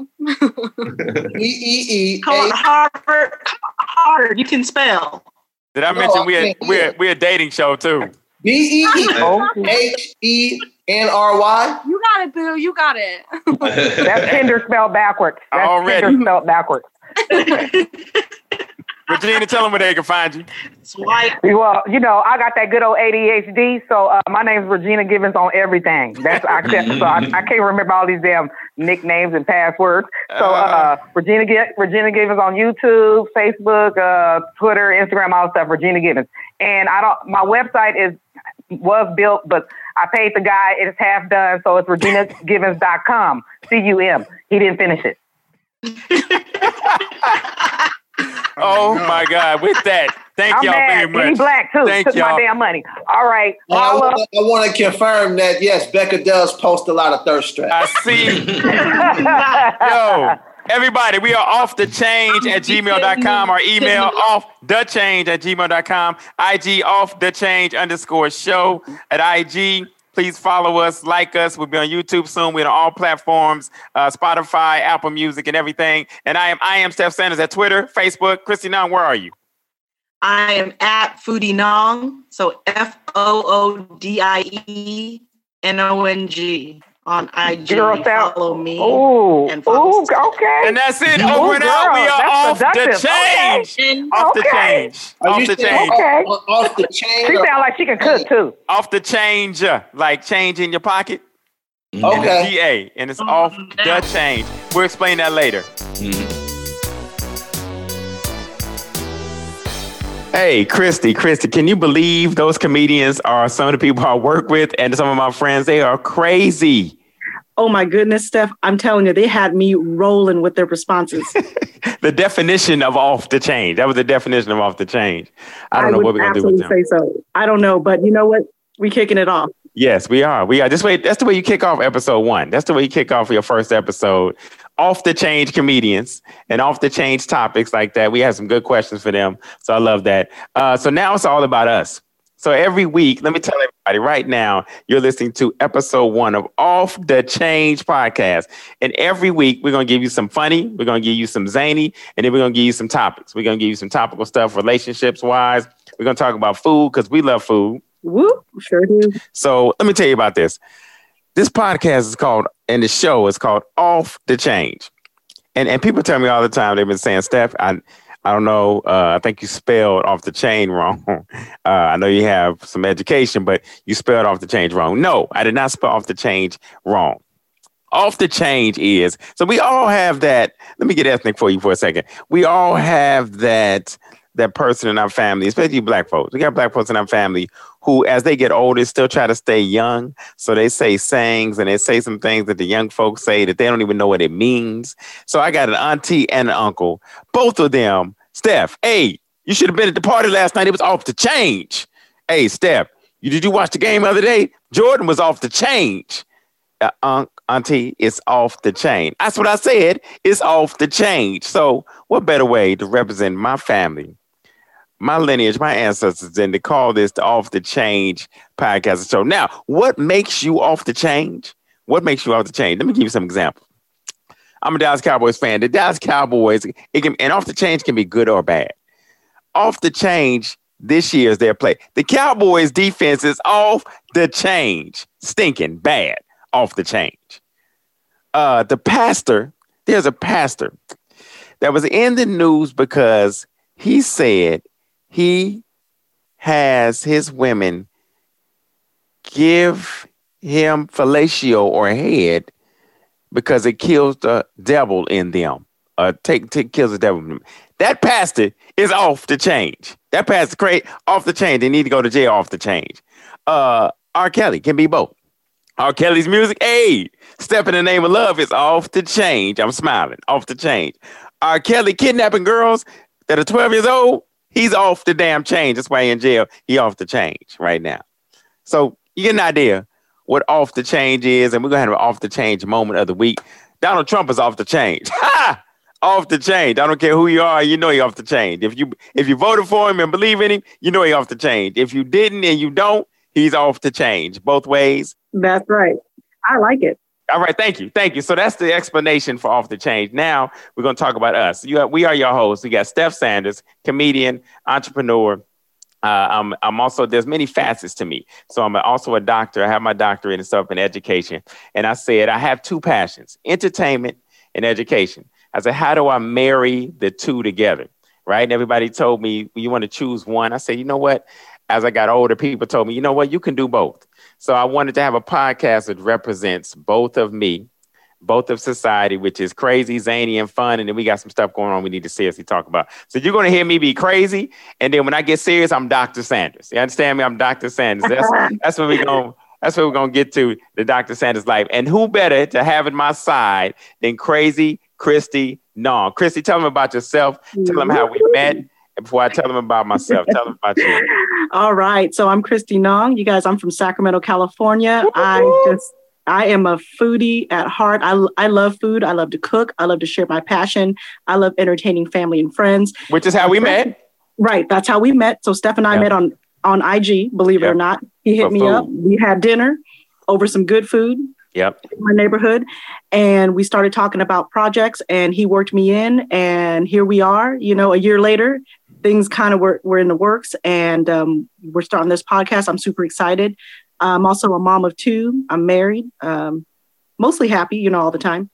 E E E. Come on, Harvard. Come on, Harvard. You can spell. Did I No, mention I we're can't we're hear. we're a dating show too? B E H E N R Y. You got it, Boo. You got it. That's Tinder spelled backwards. That's Already. Tinder spelled backwards. Regina, tell them where they can find you. Swipe. Well, you know, I got that good old A D H D, so uh, my name's Regina Givens on everything. That's I can't, so I, I can't remember all these damn nicknames and passwords. So uh, Regina Regina Givens on YouTube, Facebook, uh, Twitter, Instagram, all that stuff. Regina Givens, and I don't. My website is was built, but I paid the guy. It's half done, so it's regina givens dot com. C U M. He didn't finish it. Oh my God! With that, thank I'm y'all mad. very much. He black too. Thank Took y'all. my damn money. All right. And I, want, I want to confirm that yes, Becca does post a lot of thirst traps. I see. Yo, everybody, we are off the change at gmail dot com. Our email off the change at gmail dot com. I G off the change underscore show at I G. Please follow us, like us. We'll be on YouTube soon. We're on all platforms, uh, Spotify, Apple Music, and everything. And I am I am Steph Sanders at Twitter, Facebook. Christy Nong, where are you? I am at Foodie Nong, so F O O D I E N O N G on I G. Girl, follow me. Ooh, and follow ooh, okay. And that's it. Ooh, Over and out. girl, We are that's off the seductive. change. Okay. Off the Okay. change. Are Off you the saying change. Okay. Off, off the chain. She or- sound like she can cook too. Off the change. uh, Like change in your pocket. And Okay. it's G A. And it's off the change. We'll explain that later. Hey, Christy, Christy, can you believe those comedians are some of the people I work with and some of my friends? They are crazy. Oh my goodness, Steph. I'm telling you, they had me rolling with their responses. The definition of off the change. That was the definition of off the change. I don't know would what we're going to do with them. absolutely say so. I don't know, but you know what? We kicking it off. Yes, we are. We are. This way, that's the way you kick off episode one. That's the way you kick off your first episode. Off the change comedians and off the change topics like that. We have some good questions for them. So I love that. Uh, so now it's all about us. So every week, let me tell everybody right now, you're listening to episode one of Off the Change podcast. And every week, we're going to give you some funny, we're going to give you some zany, and then we're going to give you some topics. We're going to give you some topical stuff, relationships wise. We're going to talk about food because we love food. Woo, sure do. So let me tell you about this. This podcast is called, and the show is called Off the Change. And and people tell me all the time, they've been saying, Steph, I I don't know, uh, I think you spelled off the chain wrong. uh, I know you have some education, but you spelled off the change wrong. No, I did not spell off the change wrong. Off the change is, so we all have that. Let me get ethnic for you for a second. We all have that that person in our family, especially black folks. We got black folks in our family who, as they get older, still try to stay young. So they say sayings and they say some things that the young folks say that they don't even know what it means. So I got an auntie and an uncle, both of them. Steph, hey, you should have been at the party last night. It was off the change. Hey, Steph, you, did you watch the game the other day? Jordan was off the change. Uh, un- auntie, it's off the chain. That's what I said. It's off the change. So what better way to represent my family, my lineage, my ancestors, than to call this the Off the Change podcast show. Now, what makes you off the change? What makes you off the change? Let me give you some examples. I'm a Dallas Cowboys fan. The Dallas Cowboys, it can, and off the change can be good or bad. Off the change this year is their play. The Cowboys defense is off the change. Stinking bad. Off the change. Uh, the pastor, there's a pastor that was in the news because he said he has his women give him fellatio or head because it kills the devil in them. Uh, take, take kills the devil in them. That pastor is off the change. That pastor crazy off the change. They need to go to jail off the change. Uh, R. Kelly can be both. R. Kelly's music, hey, Step in the Name of Love is off the change. I'm smiling, off the change. R. Kelly kidnapping girls that are twelve years old, he's off the damn change. That's why he's in jail. He off the change right now. So you get an idea what off the change is, and we're going to have an off the change moment of the week. Donald Trump is off the change. Ha! Off the change. I don't care who you are, you know he off the change. If you if you voted for him and believe in him, you know he off the change. If you didn't and you don't, he's off the change. Both ways. That's right. I like it. All right, thank you, thank you. So that's the explanation for off the change. Now we're going to talk about us. You have, we are your hosts. We got Steph Sanders, comedian, entrepreneur, Uh, I'm, I'm also, there's many facets to me. So I'm also a doctor. I have my doctorate and stuff in education. And I said, I have two passions, entertainment and education. I said, how do I marry the two together? Right. And everybody told me, you want to choose one. I said, you know what? As I got older, people told me, you know what? You can do both. So I wanted to have a podcast that represents both of me, both of society, which is crazy, zany, and fun. And then we got some stuff going on we need to seriously talk about. So you're going to hear me be crazy. And then when I get serious, I'm Doctor Sanders. You understand me? I'm Doctor Sanders. That's, that's what we're going That's what we're going to get to, the Doctor Sanders life. And who better to have at my side than crazy Christy Nong? Christy, tell them about yourself. Tell them how we met. And before I tell them about myself, tell them about you. All right. So I'm Christy Nong. You guys, I'm from Sacramento, California. Woo-hoo! I just... I am a foodie at heart. I, I love food. I love to cook. I love to share my passion. I love entertaining family and friends. Which is how we met. Right. That's how we met. So Steph and I yep. met on, on I G, believe yep. it or not. He hit For me food. up. We had dinner over some good food yep. in my neighborhood. And we started talking about projects and he worked me in. And here we are, you know, a year later, things kind of were, were in the works. And um, we're starting this podcast. I'm super excited. I'm also a mom of two. I'm married, um, mostly happy, you know, all the time.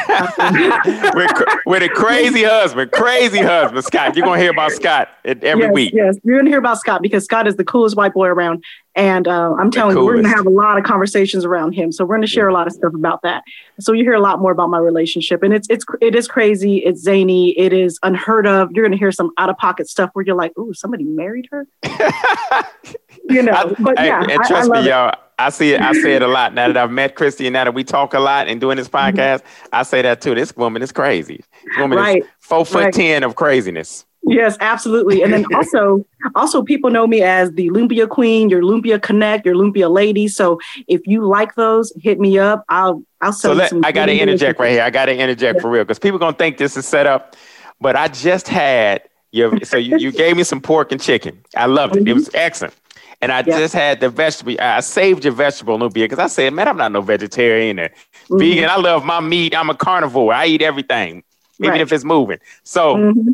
with, with a crazy husband, crazy husband, Scott. You're going to hear about Scott every yes, week. Yes, you're going to hear about Scott because Scott is the coolest white boy around. And uh, I'm telling you, we're going to have a lot of conversations around him. So we're going to share yeah. a lot of stuff about that. So you hear a lot more about my relationship. And it's it's it is crazy. It's zany. It is unheard of. You're going to hear some out of pocket stuff where you're like, ooh, somebody married her. You know, I, but yeah. And trust I, I me, y'all, I see it. I say it a lot now that I've met Christy and now that we talk a lot and doing this podcast. Mm-hmm. I say that too. This woman is crazy. This woman right. is four foot right. ten of craziness. Yes, absolutely. And then also, also people know me as the Lumpia Queen, your Lumpia Connect, your Lumpia Lady. So if you like those, hit me up. I'll I'll sell so you let, some. I got to interject right here. I got to interject yeah. for real because people are gonna think this is set up. But I just had your so you, you gave me some pork and chicken. I loved it. Mm-hmm. It was excellent. And I yep. just had the vegetable. I saved your vegetable lumpia because I said, man, I'm not no vegetarian or mm-hmm. vegan. I love my meat. I'm a carnivore. I eat everything, even right. if it's moving. So mm-hmm.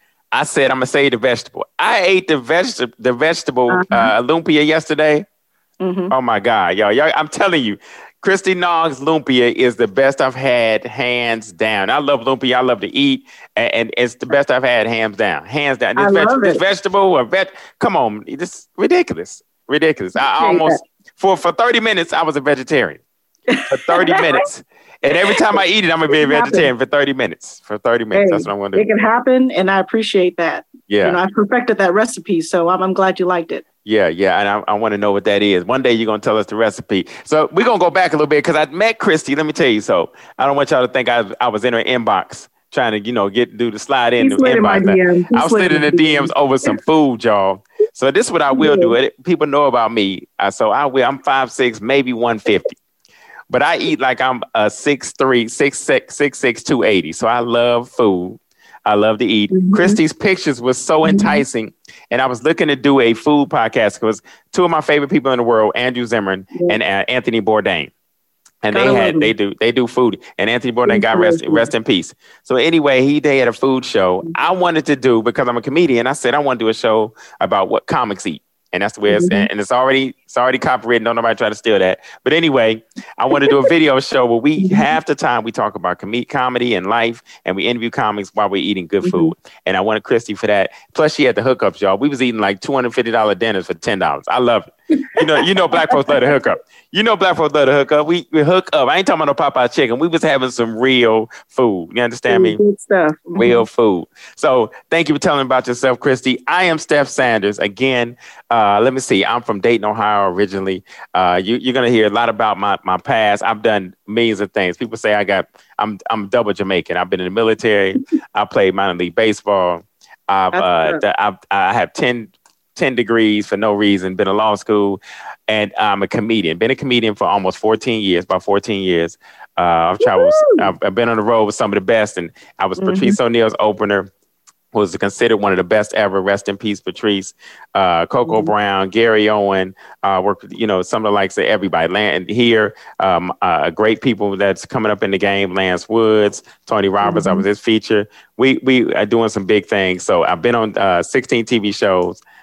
I said, I'm going to save the vegetable. I ate the, veg- the vegetable uh-huh. uh, lumpia yesterday. Mm-hmm. Oh, my God, y'all. y'all. I'm telling you, Christy Nong's lumpia is the best I've had, hands down. I love lumpia. I love to eat, and, and it's the best I've had, hands down. Hands down. This, I veg- love this it. vegetable or vet, come on, it's ridiculous. Ridiculous. I, I almost, for, for thirty minutes, I was a vegetarian. For thirty minutes. And every time I eat it, I'm going to be a vegetarian for thirty minutes. For thirty minutes. Hey, that's what I'm going to do. It can happen, and I appreciate that. Yeah. You know, I perfected that recipe, so I'm, I'm glad you liked it. Yeah, yeah, and I, I want to know what that is. One day you're going to tell us the recipe. So we're going to go back a little bit because I met Christy. Let me tell you so. I don't want y'all to think I, I was in her inbox trying to, you know, get do the slide in the inbox. I was sitting in the D Ms over some food, y'all. So this is what I will do. It, people know about me. Uh, so I will. I'm five six, maybe one fifty. But I eat like I'm a six three, six six, six six, two eighty. So I love food. I love to eat. Mm-hmm. Christy's pictures was so enticing. And I was looking to do a food podcast because two of my favorite people in the world, Andrew Zimmern yeah. and uh, Anthony Bourdain. And they had, they do, they do food. And Anthony Bourdain, God rest, rest in peace. So anyway, he, they had a food show. I wanted to do, because I'm a comedian, I said, I want to do a show about what comics eat. And that's the way it's, mm-hmm. and it's already, it's already copyrighted. Don't nobody try to steal that. But anyway, I want to do a video show where we, half the time we talk about com- comedy and life, and we interview comics while we're eating good food. Mm-hmm. And I wanted Christy for that. Plus she had the hookups, y'all. We was eating like two hundred fifty dollars dinners for ten dollars. I love it. You know, you know, black folks love to hook up. You know, black folks love to hook up. We, we hook up. I ain't talking about no Popeye chicken. We was having some real food. You understand me? Good stuff. Mm-hmm. Real food. So thank you for telling me about yourself, Christy. I am Steph Sanders. Again, uh, let me see. I'm from Dayton, Ohio originally. Uh, you, you're going to hear a lot about my, my past. I've done millions of things. People say I got, I'm, I'm double Jamaican. I've been in the military. I played minor league baseball. I've, uh, the, I've, I have ten, ten degrees for no reason, been in law school, and I'm a comedian. Been a comedian for almost fourteen years, about fourteen years. Uh, I've traveled, I've, I've been on the road with some of the best, and I was mm-hmm. Patrice O'Neal's opener, was considered one of the best ever. Rest in peace, Patrice. Uh, Coco mm-hmm. Brown, Gary Owen, uh, worked with, you know, some of the likes of everybody. Land here, um, uh, great people that's coming up in the game. Lance Woods, Tony Roberts, mm-hmm. I was his feature. We we are doing some big things. So I've been on uh, sixteen T V shows.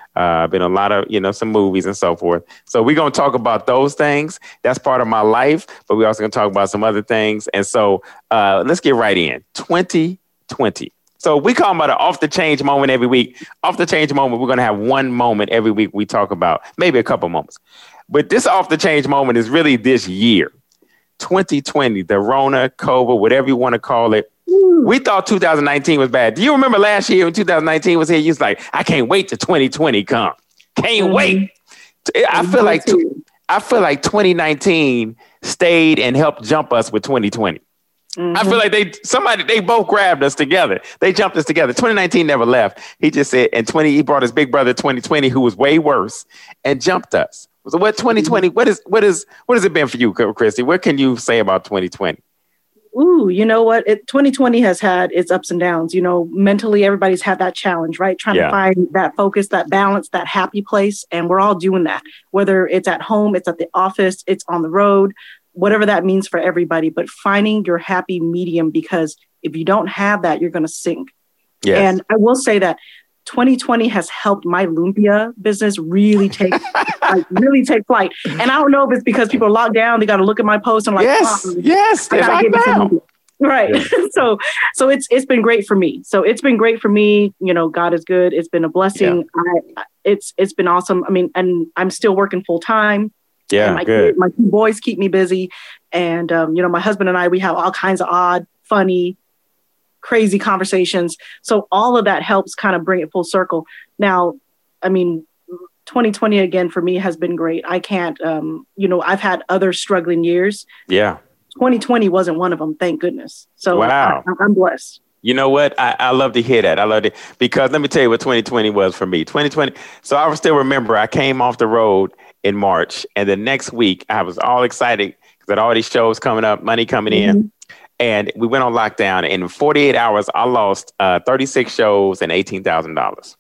Uh, been a lot of, you know, some movies and so forth. So we're going to talk about those things. That's part of my life, but we're also going to talk about some other things. And so uh, let's get right in. twenty twenty. So we call about an off the change moment every week. Off the change moment, we're going to have one moment every week we talk about, maybe a couple moments. But this off the change moment is really this year, twenty twenty, the Rona, COVID, whatever you want to call it. We thought two thousand nineteen was bad. Do you remember last year when two thousand nineteen was here? You was like, I can't wait till twenty twenty come. Can't mm-hmm. wait. I feel like I feel like twenty nineteen stayed and helped jump us with twenty twenty. Mm-hmm. I feel like they somebody they both grabbed us together. They jumped us together. twenty nineteen never left. He just said, and twenty he brought his big brother twenty twenty, who was way worse, and jumped us. So what twenty twenty? What is what is what has it been for you, Christy? What can you say about twenty twenty? Ooh, you know what? It, twenty twenty has had its ups and downs. You know, mentally, everybody's had that challenge, right? Trying yeah. to find that focus, that balance, that happy place. And we're all doing that, whether it's at home, it's at the office, it's on the road, whatever that means for everybody. But finding your happy medium, because if you don't have that, you're going to sink. Yes. And I will say that twenty twenty has helped my lumpia business really take, like, really take flight. And I don't know if it's because people are locked down. They got to look at my post and like, yes, oh, yes, I gotta get down. Right. Yeah. so, so it's it's been great for me. So it's been great for me. You know, God is good. It's been a blessing. Yeah. I, it's it's been awesome. I mean, and I'm still working full time. Yeah, my good. Kid, my two boys keep me busy, and um, you know, my husband and I, we have all kinds of odd, funny, crazy conversations. So all of that helps kind of bring it full circle. Now, I mean, twenty twenty again for me has been great. I can't, um, you know, I've had other struggling years. Yeah. twenty twenty wasn't one of them, thank goodness. So wow. I, I'm blessed. You know what? I, I love to hear that. I love it because let me tell you what twenty twenty was for me. twenty twenty. So I still remember I came off the road in March, and the next week I was all excited because I had all these shows coming up, money coming mm-hmm. in. And we went on lockdown, and in forty-eight hours, I lost uh, thirty-six shows and eighteen thousand dollars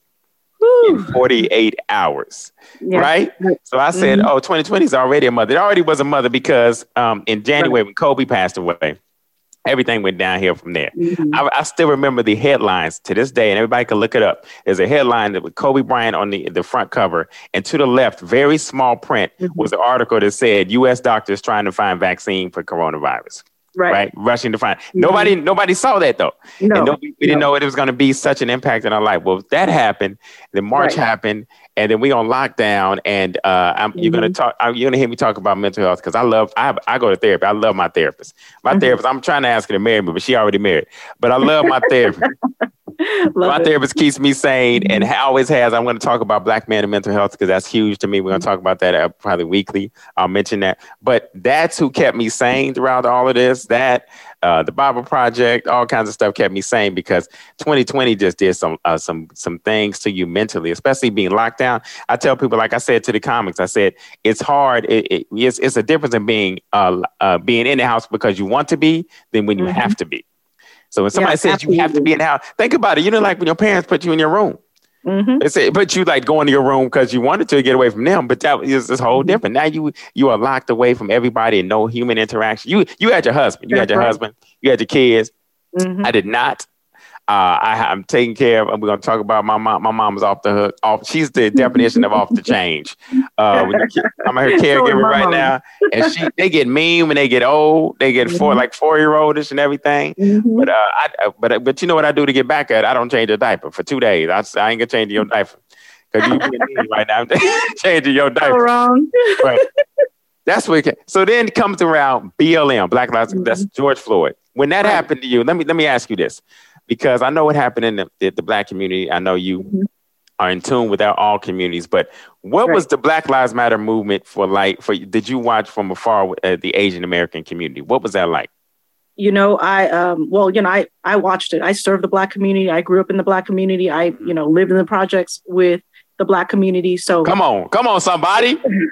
in forty-eight hours, yeah. right? So I said, mm-hmm. oh, twenty twenty is already a mother. It already was a mother because um, in January, right. when Kobe passed away, everything went downhill from there. Mm-hmm. I, I still remember the headlines to this day, and everybody can look it up. There's a headline that with Kobe Bryant on the, the front cover, and to the left, very small print, mm-hmm. was an article that said, U S doctors trying to find vaccine for coronavirus. Right. right, rushing to find. Mm-hmm. Nobody, nobody saw that though. No, and nobody, we no. didn't know it was going to be such an impact in our life. Well, that happened. Then March right. happened, and then we on lockdown. And uh, I'm, mm-hmm. you're going to talk. I'm, you're going to hear me talk about mental health because I love. I I go to therapy. I love my therapist. My mm-hmm. therapist. I'm trying to ask her to marry me, but she already married. But I love my therapist. My it. therapist keeps me sane and always has. I'm going to talk about Black men and mental health because that's huge to me. We're going to talk about that uh, probably weekly. I'll mention that. But that's who kept me sane throughout all of this. That uh, the Bible Project, all kinds of stuff kept me sane because twenty twenty just did some uh, some some things to you mentally, especially being locked down. I tell people, like I said to the comics, I said it's hard. It, it, it's, it's a difference in being uh, uh, being in the house because you want to be than when you mm-hmm. have to be. So when somebody yeah, says absolutely. You have to be in the house, think about it. You know, like when your parents put you in your room. Mm-hmm. They say, but you like going to your room because you wanted to get away from them. But that is this whole mm-hmm. different. Now you you are locked away from everybody and no human interaction. You you had your husband. You That's had your right. husband. You had your kids. Mm-hmm. I did not. Uh, I, I'm taking care of, and we're going to talk about my mom. My mom is off the hook. Off, she's the definition of off the change. Uh, you, I'm her caregiver right mom. now, and she they get mean when they get old. They get mm-hmm. four like four year oldish and everything. Mm-hmm. But uh, I, but but you know what I do to get back at it? I don't change a diaper for two days. I, I ain't gonna change your diaper because you being mean right now. I'm changing your diaper. So wrong. Right. That's what. It can. So then comes around B L M, Black Lives. Mm-hmm. That's George Floyd. When that right. happened to you, let me let me ask you this. Because I know what happened in the, the, the Black community. I know you mm-hmm. are in tune with our all communities. But what right. was the Black Lives Matter movement for like? For did you watch from afar uh, the Asian American community? What was that like? You know, I um, well, you know, I I watched it. I served the Black community. I grew up in the Black community. I you know lived in the projects with the Black community. So come on, come on, somebody.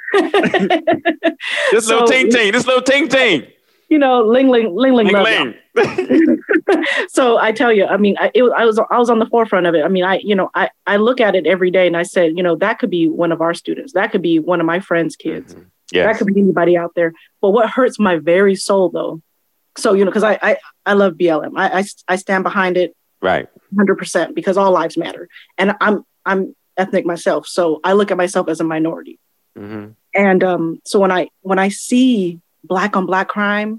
This so, little ting ting. This little ting ting. You know, ling ling ling ling. ling, ling. So I tell you, I mean, I, it, I was I was on the forefront of it. I mean, I you know, I, I look at it every day and I said, you know, that could be one of our students. That could be one of my friends' kids. Mm-hmm. Yes. That could be anybody out there. But what hurts my very soul, though, so, you know, because I, I I love B L M. I, I I stand behind it. Right. one hundred percent because all lives matter. And I'm I'm ethnic myself, so I look at myself as a minority. Mm-hmm. And um, so when I when I see black on black crime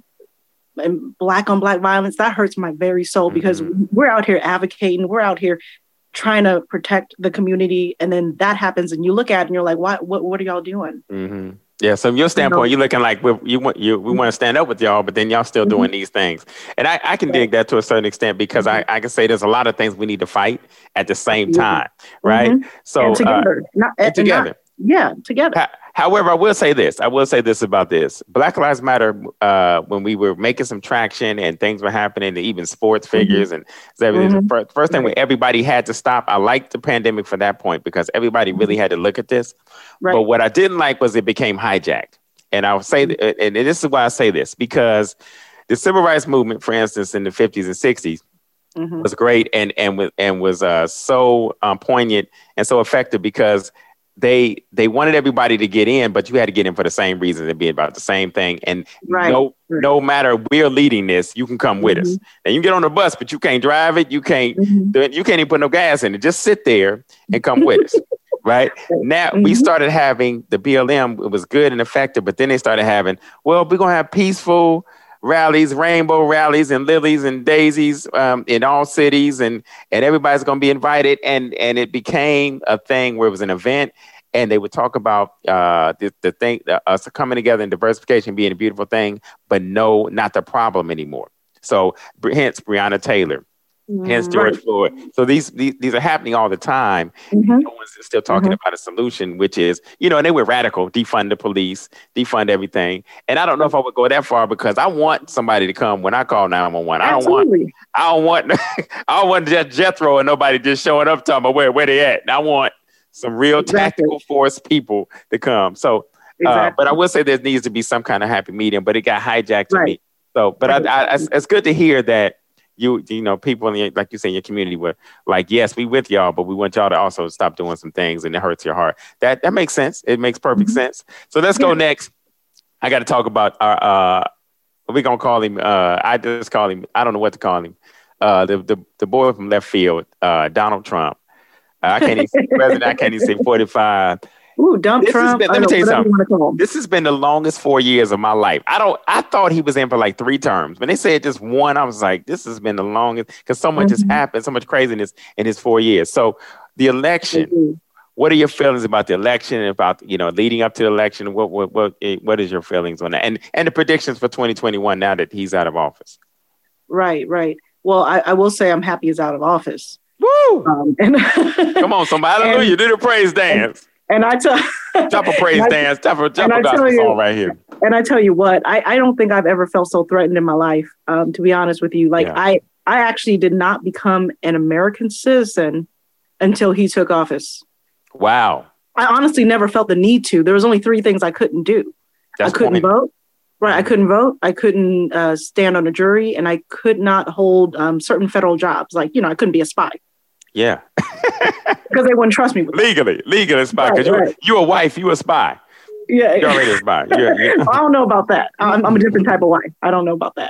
and black on black violence, that hurts my very soul, because mm-hmm. we're out here advocating, we're out here trying to protect the community, and then that happens, and you look at it and you're like, what what what are y'all doing? Mm-hmm. Yeah, so from your standpoint, you're looking like we you want you we want to stand up with y'all, but then y'all still mm-hmm. doing these things. And I, I can dig that to a certain extent, because mm-hmm. I, I can say there's a lot of things we need to fight at the same time, right? Mm-hmm. So and together, uh, not, and together. Not, yeah, together. However, I will say this. I will say this about this. Black Lives Matter, uh, when we were making some traction and things were happening, even sports figures mm-hmm. and everything. Mm-hmm. First, first thing right. when everybody had to stop, I liked the pandemic for that point, because everybody really mm-hmm. had to look at this. Right. But what I didn't like was it became hijacked. And I'll say, that, and this is why I say this, because the civil rights movement, for instance, in the fifties and sixties mm-hmm. was great and, and, was, and was uh, so um, poignant and so effective, because They they wanted everybody to get in, but you had to get in for the same reasons and be about the same thing. And right. no no matter we're leading this, you can come with mm-hmm. us. And you can get on the bus, but you can't drive it. You can't mm-hmm. do it. You can't even put no gas in it. Just sit there and come with us. Right now, mm-hmm. we started having the B L M. It was good and effective, but then they started having, well, we're gonna have peaceful rallies, rainbow rallies, and lilies and daisies um, in all cities, and and everybody's going to be invited, and and it became a thing where it was an event, and they would talk about uh, the the thing, uh, us coming together and diversification being a beautiful thing, but no, not the problem anymore. So hence Breonna Taylor. Hence George right. Floyd. So these, these these are happening all the time. Mm-hmm. No one's still talking mm-hmm. about a solution, which is, you know, and they were radical, defund the police, defund everything. And I don't know if I would go that far, because I want somebody to come when I call nine one one. I don't want, I don't want, I don't want just Jethro and nobody just showing up talking about where, where they at. I want some real exactly. tactical force people to come. So, exactly. uh, but I will say there needs to be some kind of happy medium, but it got hijacked to right. me. So, but right. I, I, it's, it's good to hear that You, you know, people in your, like you say, in your community were like, yes, we with y'all, but we want y'all to also stop doing some things, and it hurts your heart. That that makes sense. It makes perfect mm-hmm. sense. So let's yeah. go next. I got to talk about our. Uh, we're gonna call him. Uh, I just call him. I don't know what to call him. Uh, the the the boy from left field, uh, Donald Trump. Uh, I can't even say president. I can't even say forty-five. Ooh, dump this Trump. Been, let me tell you something. This has been the longest four years of my life. I don't. I thought he was in for like three terms. When they said just one, I was like, this has been the longest, because so much mm-hmm. has happened, so much craziness in his four years. So the election. Mm-hmm. What are your feelings about the election and about, you know, leading up to the election? What what what what is your feelings on that? And and the predictions for twenty twenty-one now that he's out of office. Right, right. Well, I, I will say I'm happy he's out of office. Woo! Um, and Come on, somebody! Hallelujah! Do the praise dance. And, And I tell drop a praise I, dance, drop a, drop a gospel you, song right here. And I tell you what, I, I don't think I've ever felt so threatened in my life. Um, to be honest with you, like yeah. I, I actually did not become an American citizen until he took office. Wow. I honestly never felt the need to. There was only three things I couldn't do. That's I couldn't funny. vote. Right. I couldn't vote. I couldn't uh, stand on a jury, and I could not hold um, certain federal jobs. Like, you know, I couldn't be a spy. Yeah. Because they wouldn't trust me. With legally, legally spy. Because right, right. you're, you're a wife, you're a spy. Yeah. You're already a spy. You're, you're... I don't know about that. I'm, I'm a different type of wife. I don't know about that.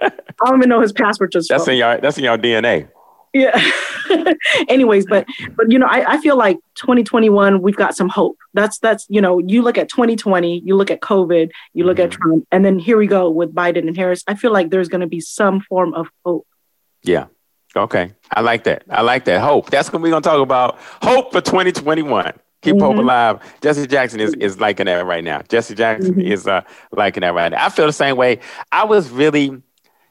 I don't even know his password. Just that's phone. in your that's in your D N A. Yeah. Anyways, but but you know, I, I feel like twenty twenty-one, we've got some hope. That's that's you know, you look at twenty twenty, you look at COVID, you look mm-hmm. at Trump, and then here we go with Biden and Harris. I feel like there's going to be some form of hope. Yeah. Okay. I like that. I like that. Hope. That's what we're going to talk about. Hope for twenty twenty-one. Keep mm-hmm. hope alive. Jesse Jackson is, is liking that right now. Jesse Jackson mm-hmm. is uh, liking that right now. I feel the same way. I was really,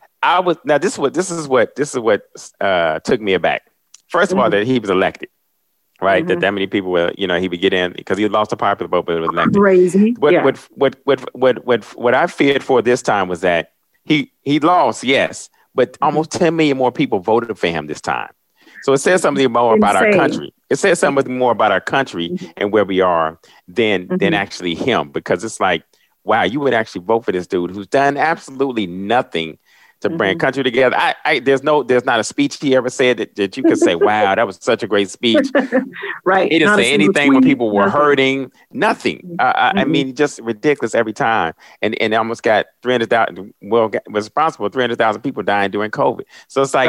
I was, now this is what, this is what, this is what uh, took me aback. First of mm-hmm. all, that he was elected, right? Mm-hmm. That that many people were, you know, he would get in because he lost the popular vote, but he was elected. Crazy. What, yeah. what, what, what, what, what, what I feared for this time was that he, he lost, yes, but mm-hmm. almost ten million more people voted for him this time. So it says something more Insane. about our country. It says something more about our country mm-hmm. and where we are than mm-hmm. than actually him, because it's like, wow, you would actually vote for this dude who's done absolutely nothing to bring mm-hmm. country together. I, I, there's no, there's not a speech he ever said that, that you could say, wow, that was such a great speech. Right. He didn't not say anything when people were nothing. hurting. Nothing. Mm-hmm. Uh, I, I mean, just ridiculous every time. And and almost got three hundred thousand, well, was responsible for three hundred thousand people dying during COVID. So it's like, right.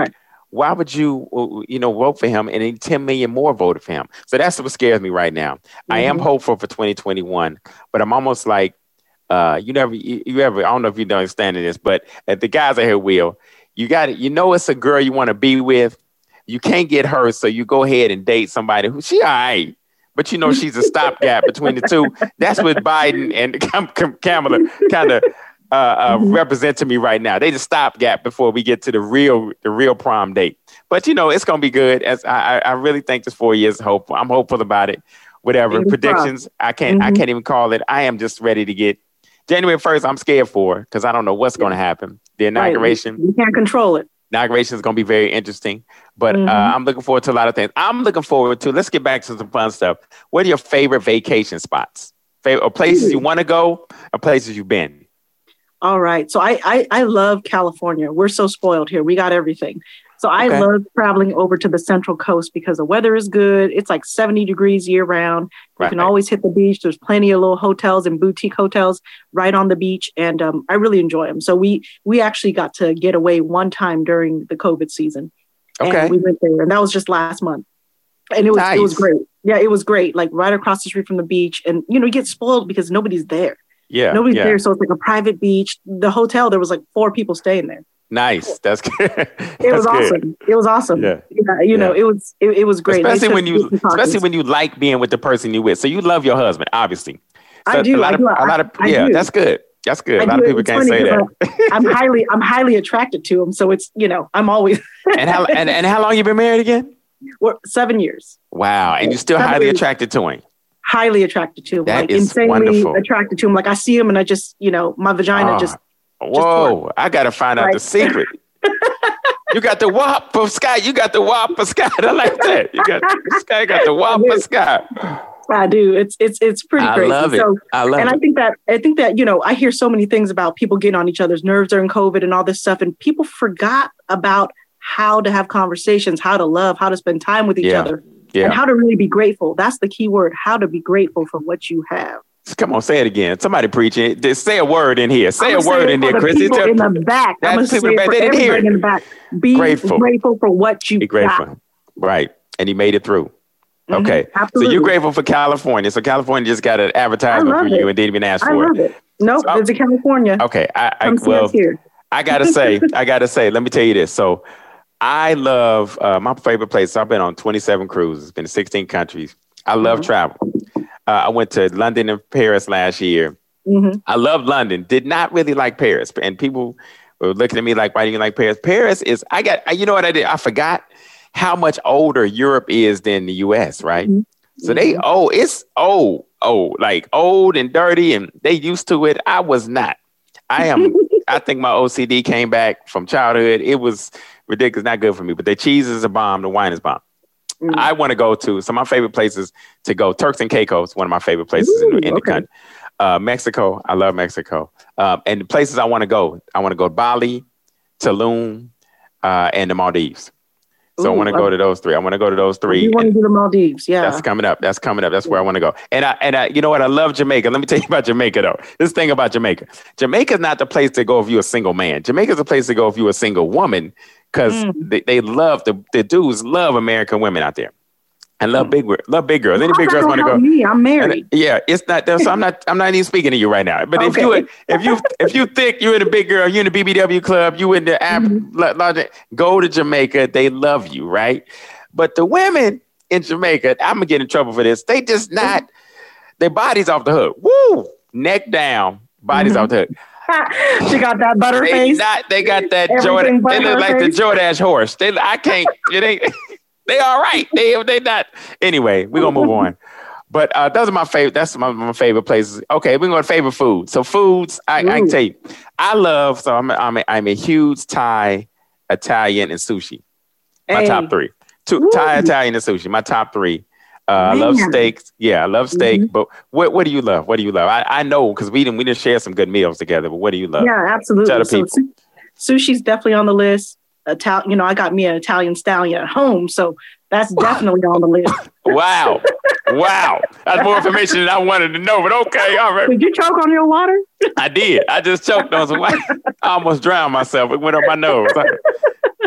why would you, you know, vote for him and then ten million more voted for him? So that's what scares me right now. Mm-hmm. I am hopeful for twenty twenty-one, but I'm almost like, uh, you never, you, you ever, I don't know if you don't understand this, but uh, the guys out here will, you got it. You know, it's a girl you want to be with. You can't get her. So you go ahead and date somebody who she all right, but you know, she's a stopgap between the two. That's what Biden and Kamala kind of uh, uh, mm-hmm. represent to me right now. They just stopgap before we get to the real, the real prom date. But you know, it's going to be good. As I, I really think this four years hopeful. I'm hopeful about it. Whatever mm-hmm. predictions, I can't, mm-hmm. I can't even call it. I am just ready to get January first. I'm scared for because I don't know what's going to happen. The inauguration. Right. You can't control it. Inauguration is going to be very interesting, but mm-hmm. uh, I'm looking forward to a lot of things. I'm looking forward to, let's get back to some fun stuff. What are your favorite vacation spots? Favorite or places you want to go or places you've been? All right. So I, I, I love California. We're so spoiled here. We got everything. So I okay. love traveling over to the Central Coast because the weather is good. It's like seventy degrees year round. You right. can always hit the beach. There's plenty of little hotels and boutique hotels right on the beach. And um, I really enjoy them. So we we actually got to get away one time during the COVID season. Okay. And we went there and that was just last month. And it was nice. It was great. Yeah, it was great. Like right across the street from the beach. And, you know, you get spoiled because nobody's there. Yeah. Nobody's yeah. there. So it's like a private beach. The hotel, there was like four people staying there. Nice. That's good. That's it was awesome. Good. It was awesome. Yeah. yeah you yeah. know, it was it, it was great. Especially when you especially when you like being with the person you with. So you love your husband, obviously. So I do. A lot I of, do. a lot of I, yeah, I that's good. That's good. I a lot do. of people it's can't say that. I, I'm highly I'm highly attracted to him. So it's, you know, I'm always and how and, and how long you been married again? Well, seven years. Wow. And you're still seven highly years. attracted to him. Highly attracted to him. That like is insanely wonderful. attracted to him. Like I see him and I just, you know, my vagina oh. just Whoa, just I gotta find out right. the secret. You got the wop of Sky. You got the wop of Sky. I like that. You got Sky got the wop of Sky. I do. It's it's it's pretty I crazy. love it. So, I love and it. I think that I think that, you know, I hear so many things about people getting on each other's nerves during COVID and all this stuff. And people forgot about how to have conversations, how to love, how to spend time with each yeah. other, yeah. and how to really be grateful. That's the key word, how to be grateful for what you have. Come on, say it again. Somebody preaching. Just say a word in here. Say I'm a word in there, the Chris. People in the back. I'm That's people in the back. They didn't hear it. In the back. Be grateful. grateful for what you Be grateful. got. Right. And he made it through. Mm-hmm. Okay. Absolutely. So you're grateful for California. So California just got an advertisement for it. you and didn't even ask I for love it. Nope. So, it's in California. Okay. I, I Come see well, us here. I gotta say, I gotta say, let me tell you this. So I love uh, my favorite place. So I've been on twenty-seven cruises, been to sixteen countries. I love mm-hmm. travel. Uh, I went to London and Paris last year. Mm-hmm. I love London. Did not really like Paris, and people were looking at me like, "Why do you like Paris?" Paris is. I got. You know what I did? I forgot how much older Europe is than the U S. Right? Mm-hmm. So they oh, it's old, old, like old and dirty, and they used to it. I was not. I am. I think my O C D came back from childhood. It was ridiculous, not good for me. But the cheese is a bomb. The wine is bomb. Mm. I want to go to some of my favorite places to go. Turks and Caicos, one of my favorite places Ooh, in, in okay. the country. Uh, Mexico, I love Mexico. Um, and the places I want to go, I want to go to Bali, Tulum, uh, and the Maldives. So Ooh, I want to go to those three. I want to go to those three. You want to do the Maldives, yeah. That's coming up. That's coming up. That's where I want to go. And I, and I, you know what? I love Jamaica. Let me tell you about Jamaica, though. This thing about Jamaica. Jamaica is not the place to go if you're a single man. Jamaica is the place to go if you're a single woman, because mm. they, they love, the, the dudes love American women out there. I love big, love big girls. Any big girls want to go? Me, I'm married. And, yeah, it's not. So I'm not. I'm not even speaking to you right now. But okay. if you, if you, if you think you're in a big girl, you're in the B B W club, you in the app, mm-hmm. go to Jamaica. They love you, right? But the women in Jamaica, I'm gonna get in trouble for this. They just not. Their bodies off the hook. Woo, neck down, bodies mm-hmm. off the hook. She got that butter they face. Not. They got that Jordan. They look like face. the Jordache horse. They. I can't. It ain't. They all right. They they not. Anyway, we're gonna move on. But uh, those are my favorite. That's my, my favorite places. Okay, we're going to favorite food. So foods, I, I can tell you, I love. So I'm a, I'm a, I'm a huge Thai, Italian, and sushi. My hey. top three. Two, Thai, Italian, and sushi. My top three. Uh, I love steaks. Yeah, I love steak. Mm-hmm. But what what do you love? What do you love? I, I know because we didn't we didn't share some good meals together. But what do you love? Yeah, absolutely. Tell the so people. Su- sushi's definitely on the list. Italian, you know, I got me an Italian stallion at home, so that's definitely on the list. Wow. Wow. That's more information than I wanted to know, but okay. All right. Did you choke on your water? I did. I just choked on some water. I almost drowned myself. It went up my nose.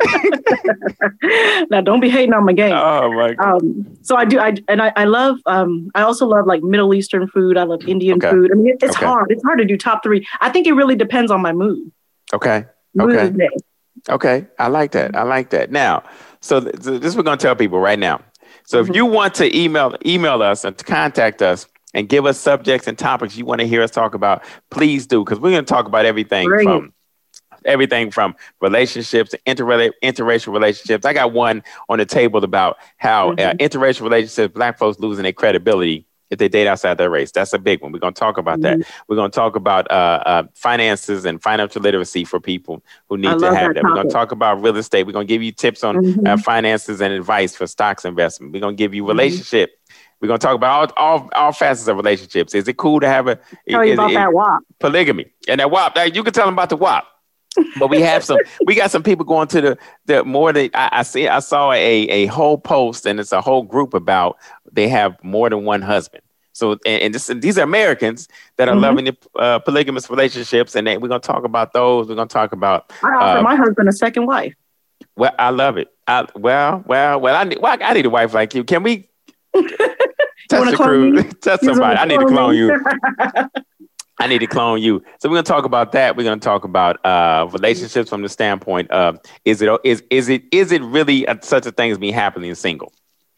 Now, don't be hating on my game. Oh my God. Um, so I do, I and I, I love. Um, I also love like Middle Eastern food. I love Indian Okay. food. I mean, it, it's Okay. hard. It's hard to do top three. I think it really depends on my mood. Okay. Mood Okay. of the day. Okay. I like that. I like that. Now, so, th- so this we're going to tell people right now. So Mm-hmm. if you want to email email us and to contact us and give us subjects and topics you want to hear us talk about, please do, because we're going to talk about everything Bring from it. everything from relationships to interrela- interracial relationships. I got one on the table about how uh, Mhm. interracial relationships, Black folks losing their credibility if they date outside their race. That's a big one. We're going to talk about that. We're going to talk about uh, uh, finances and financial literacy for people who I need to love have that that. We're going to topic. talk about real estate. We're going to give you tips on Mhm. uh, finances and advice for stocks investment. We're going to give you Mhm. relationship. We're going to talk about all, all, all facets of relationships. Is it cool to have a Tell you is- about is- that W A P. polygamy and that W A P? Now, you can tell them about the W A P. But we have some, we got some people going to the, the more than I, I see, I saw a, a whole post and it's a whole group about they have more than one husband. So, and, and this, these are Americans that are Mhm. loving the uh, polygamous relationships. And they, we're going to talk about those. We're going to talk about, I offer uh, my husband a second wife. well, I love it. I, well, well, well, I need, well, I need a wife like you. Can we touch wanna the clone crew? me? Touch You just somebody. wanna I need to clone me? you. I need to clone you. So we're gonna talk about that. We're gonna talk about uh, relationships from the standpoint of is it is is it is it really a, such a thing as being happily single?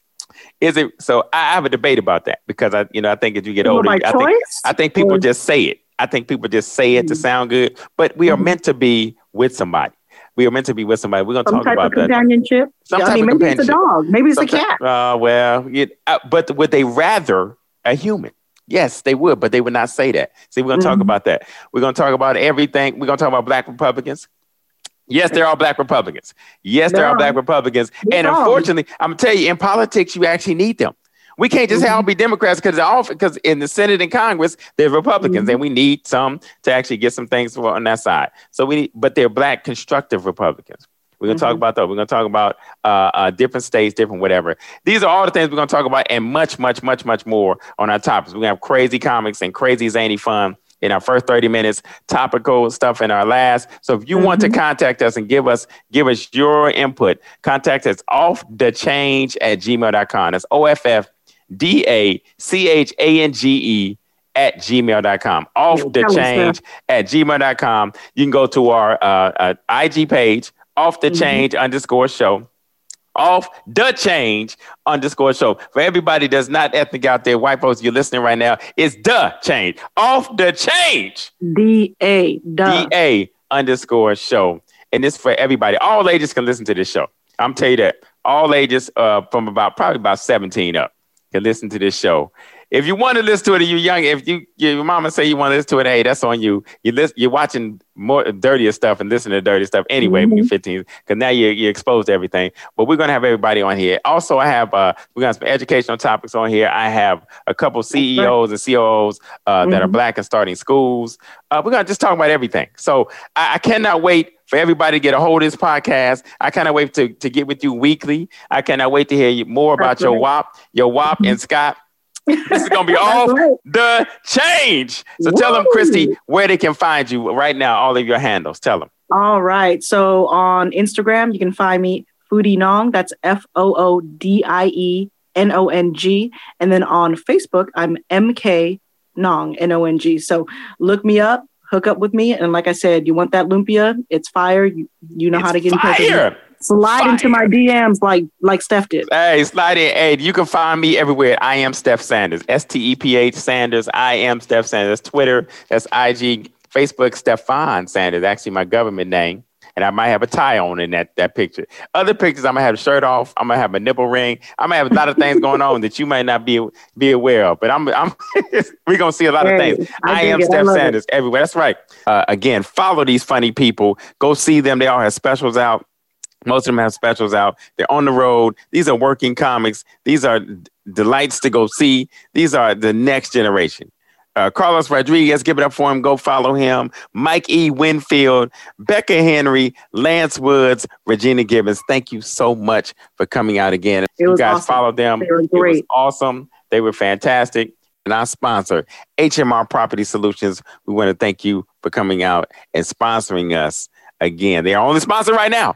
Is it? So I have a debate about that because I you know I think as you get Is it older, by I think choice? I think people Or- just say it. I think people just say it to Mhm. sound good, but we are Mhm. meant to be with somebody. We are meant to be with somebody. We're gonna Some talk type of about that. companionship. Some Yeah, type I mean, of maybe it's a companionship. dog. Maybe it's a Someti- cat. Uh, well, it, uh, but would they rather a human? Yes, they would, but they would not say that. See, we're going to talk Mhm. about that. We're going to talk about everything. We're going to talk about Black Republicans. Yes, there are Black Republicans. Yes, there There are are. Black Republicans. Yes, And there are. unfortunately, I'm going to tell you, in politics, you actually need them. We can't just Mm-hmm. all be Democrats because all because in the Senate and Congress, they're Republicans, Mhm. and we need some to actually get some things on that side. So we need, but they're Black constructive Republicans. We're going to talk Mhm. about that. We're going to talk about uh, uh, different states, different whatever. These are all the things we're going to talk about and much, much, much, much more on our topics. We're going to have crazy comics and crazy zany fun in our first thirty minutes, topical stuff in our last. So if you want to Mhm. contact us and give us give us your input, contact us off the change at gmail dot com. That's O F F D A C H A N G E at gmail dot com. Off Yeah, the tell us, change at gmail dot com. You can go to our uh, uh, I G page, off the Mhm. change underscore show. Off the change underscore show. For everybody that's not ethnic out there, white folks, you're listening right now, it's the change. Off the change. D A. Duh. D A underscore show. And this for everybody. All ages can listen to this show. I'm telling you that. All ages uh, from about probably about seventeen up can listen to this show. If you want to listen to it, you young. If you your mama say you want to listen to it, hey, that's on you. You listen, you're watching more dirtier stuff and listening to dirty stuff anyway when you're fifteen, because now you're, you're exposed to everything. But we're gonna have everybody on here. Also, I have uh, we're gonna have some educational topics on here. I have a couple C E Os and C O Os uh, that are Mhm. Black and starting schools. Uh, we're gonna just talk about everything. So I, I cannot wait for everybody to get a hold of this podcast. I cannot wait to, to get with you weekly. I cannot wait to hear you more about That's your right. W A P, your W A P and Scott. This is going to be off That's right. the change. So tell them, Woo! Christy, where they can find you right now, all of your handles. Tell them. All right. So on Instagram, you can find me Foodie Nong. That's F O O D I E N O N G. And then on Facebook, I'm M K Nong, N O N G. So look me up, hook up with me. And like I said, you want that lumpia? It's fire. You, you know It's how to get in touch with me. fire. Slide Fire. into my D Ms like like Steph did. Hey, slide in. Hey, you can find me everywhere. I am Steph Sanders. S T E P H Sanders. I am Steph Sanders. That's Twitter. That's I G. Facebook, Stefan Sanders. Actually, my government name. And I might have a tie on in that, that picture. Other pictures, I'm going to have a shirt off. I'm going to have a nipple ring. I'm going to have a lot of things going on that you might not be be aware of. But I'm, I'm we're going to see a lot of Hey, things. I I, dig am it. I Steph love it. Sanders everywhere. That's right. Uh, again, follow these funny people. Go see them. They all have specials out. Most of them have specials out. They're on the road. These are working comics. These are d- delights to go see. These are the next generation. Uh, Carlos Rodriguez, give it up for him. Go follow him. Mike E. Winfield, Becca Henry, Lance Woods, Regina Gibbons. Thank you so much for coming out again. It You was guys awesome. follow them. They were It was great. awesome. They were fantastic. And our sponsor, H M R Property Solutions, we want to thank you for coming out and sponsoring us again. They are only sponsor right now.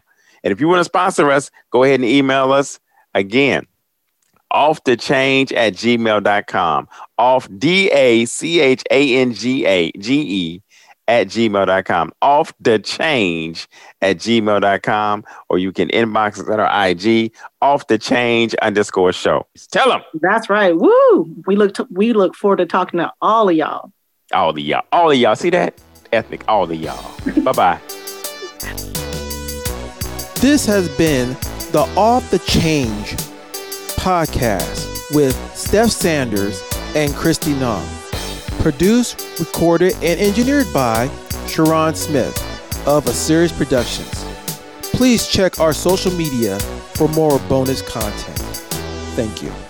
And if you want to sponsor us, go ahead and email us again. Off the change at gmail dot com. Off D A C H A N G A G E at gmail dot com. Off the change at gmail dot com. Or you can inbox us at our I G, off the change underscore show. Tell them. That's right. Woo! We look to, we look forward to talking to all of y'all. All of y'all. All of y'all. See that? Ethnic. All of y'all. Bye-bye. This has been the Off the Change podcast with Steph Sanders and Christy Nong. Produced, recorded, and engineered by Sharon Smith of Asirius Productions. Please check our social media for more bonus content. Thank you.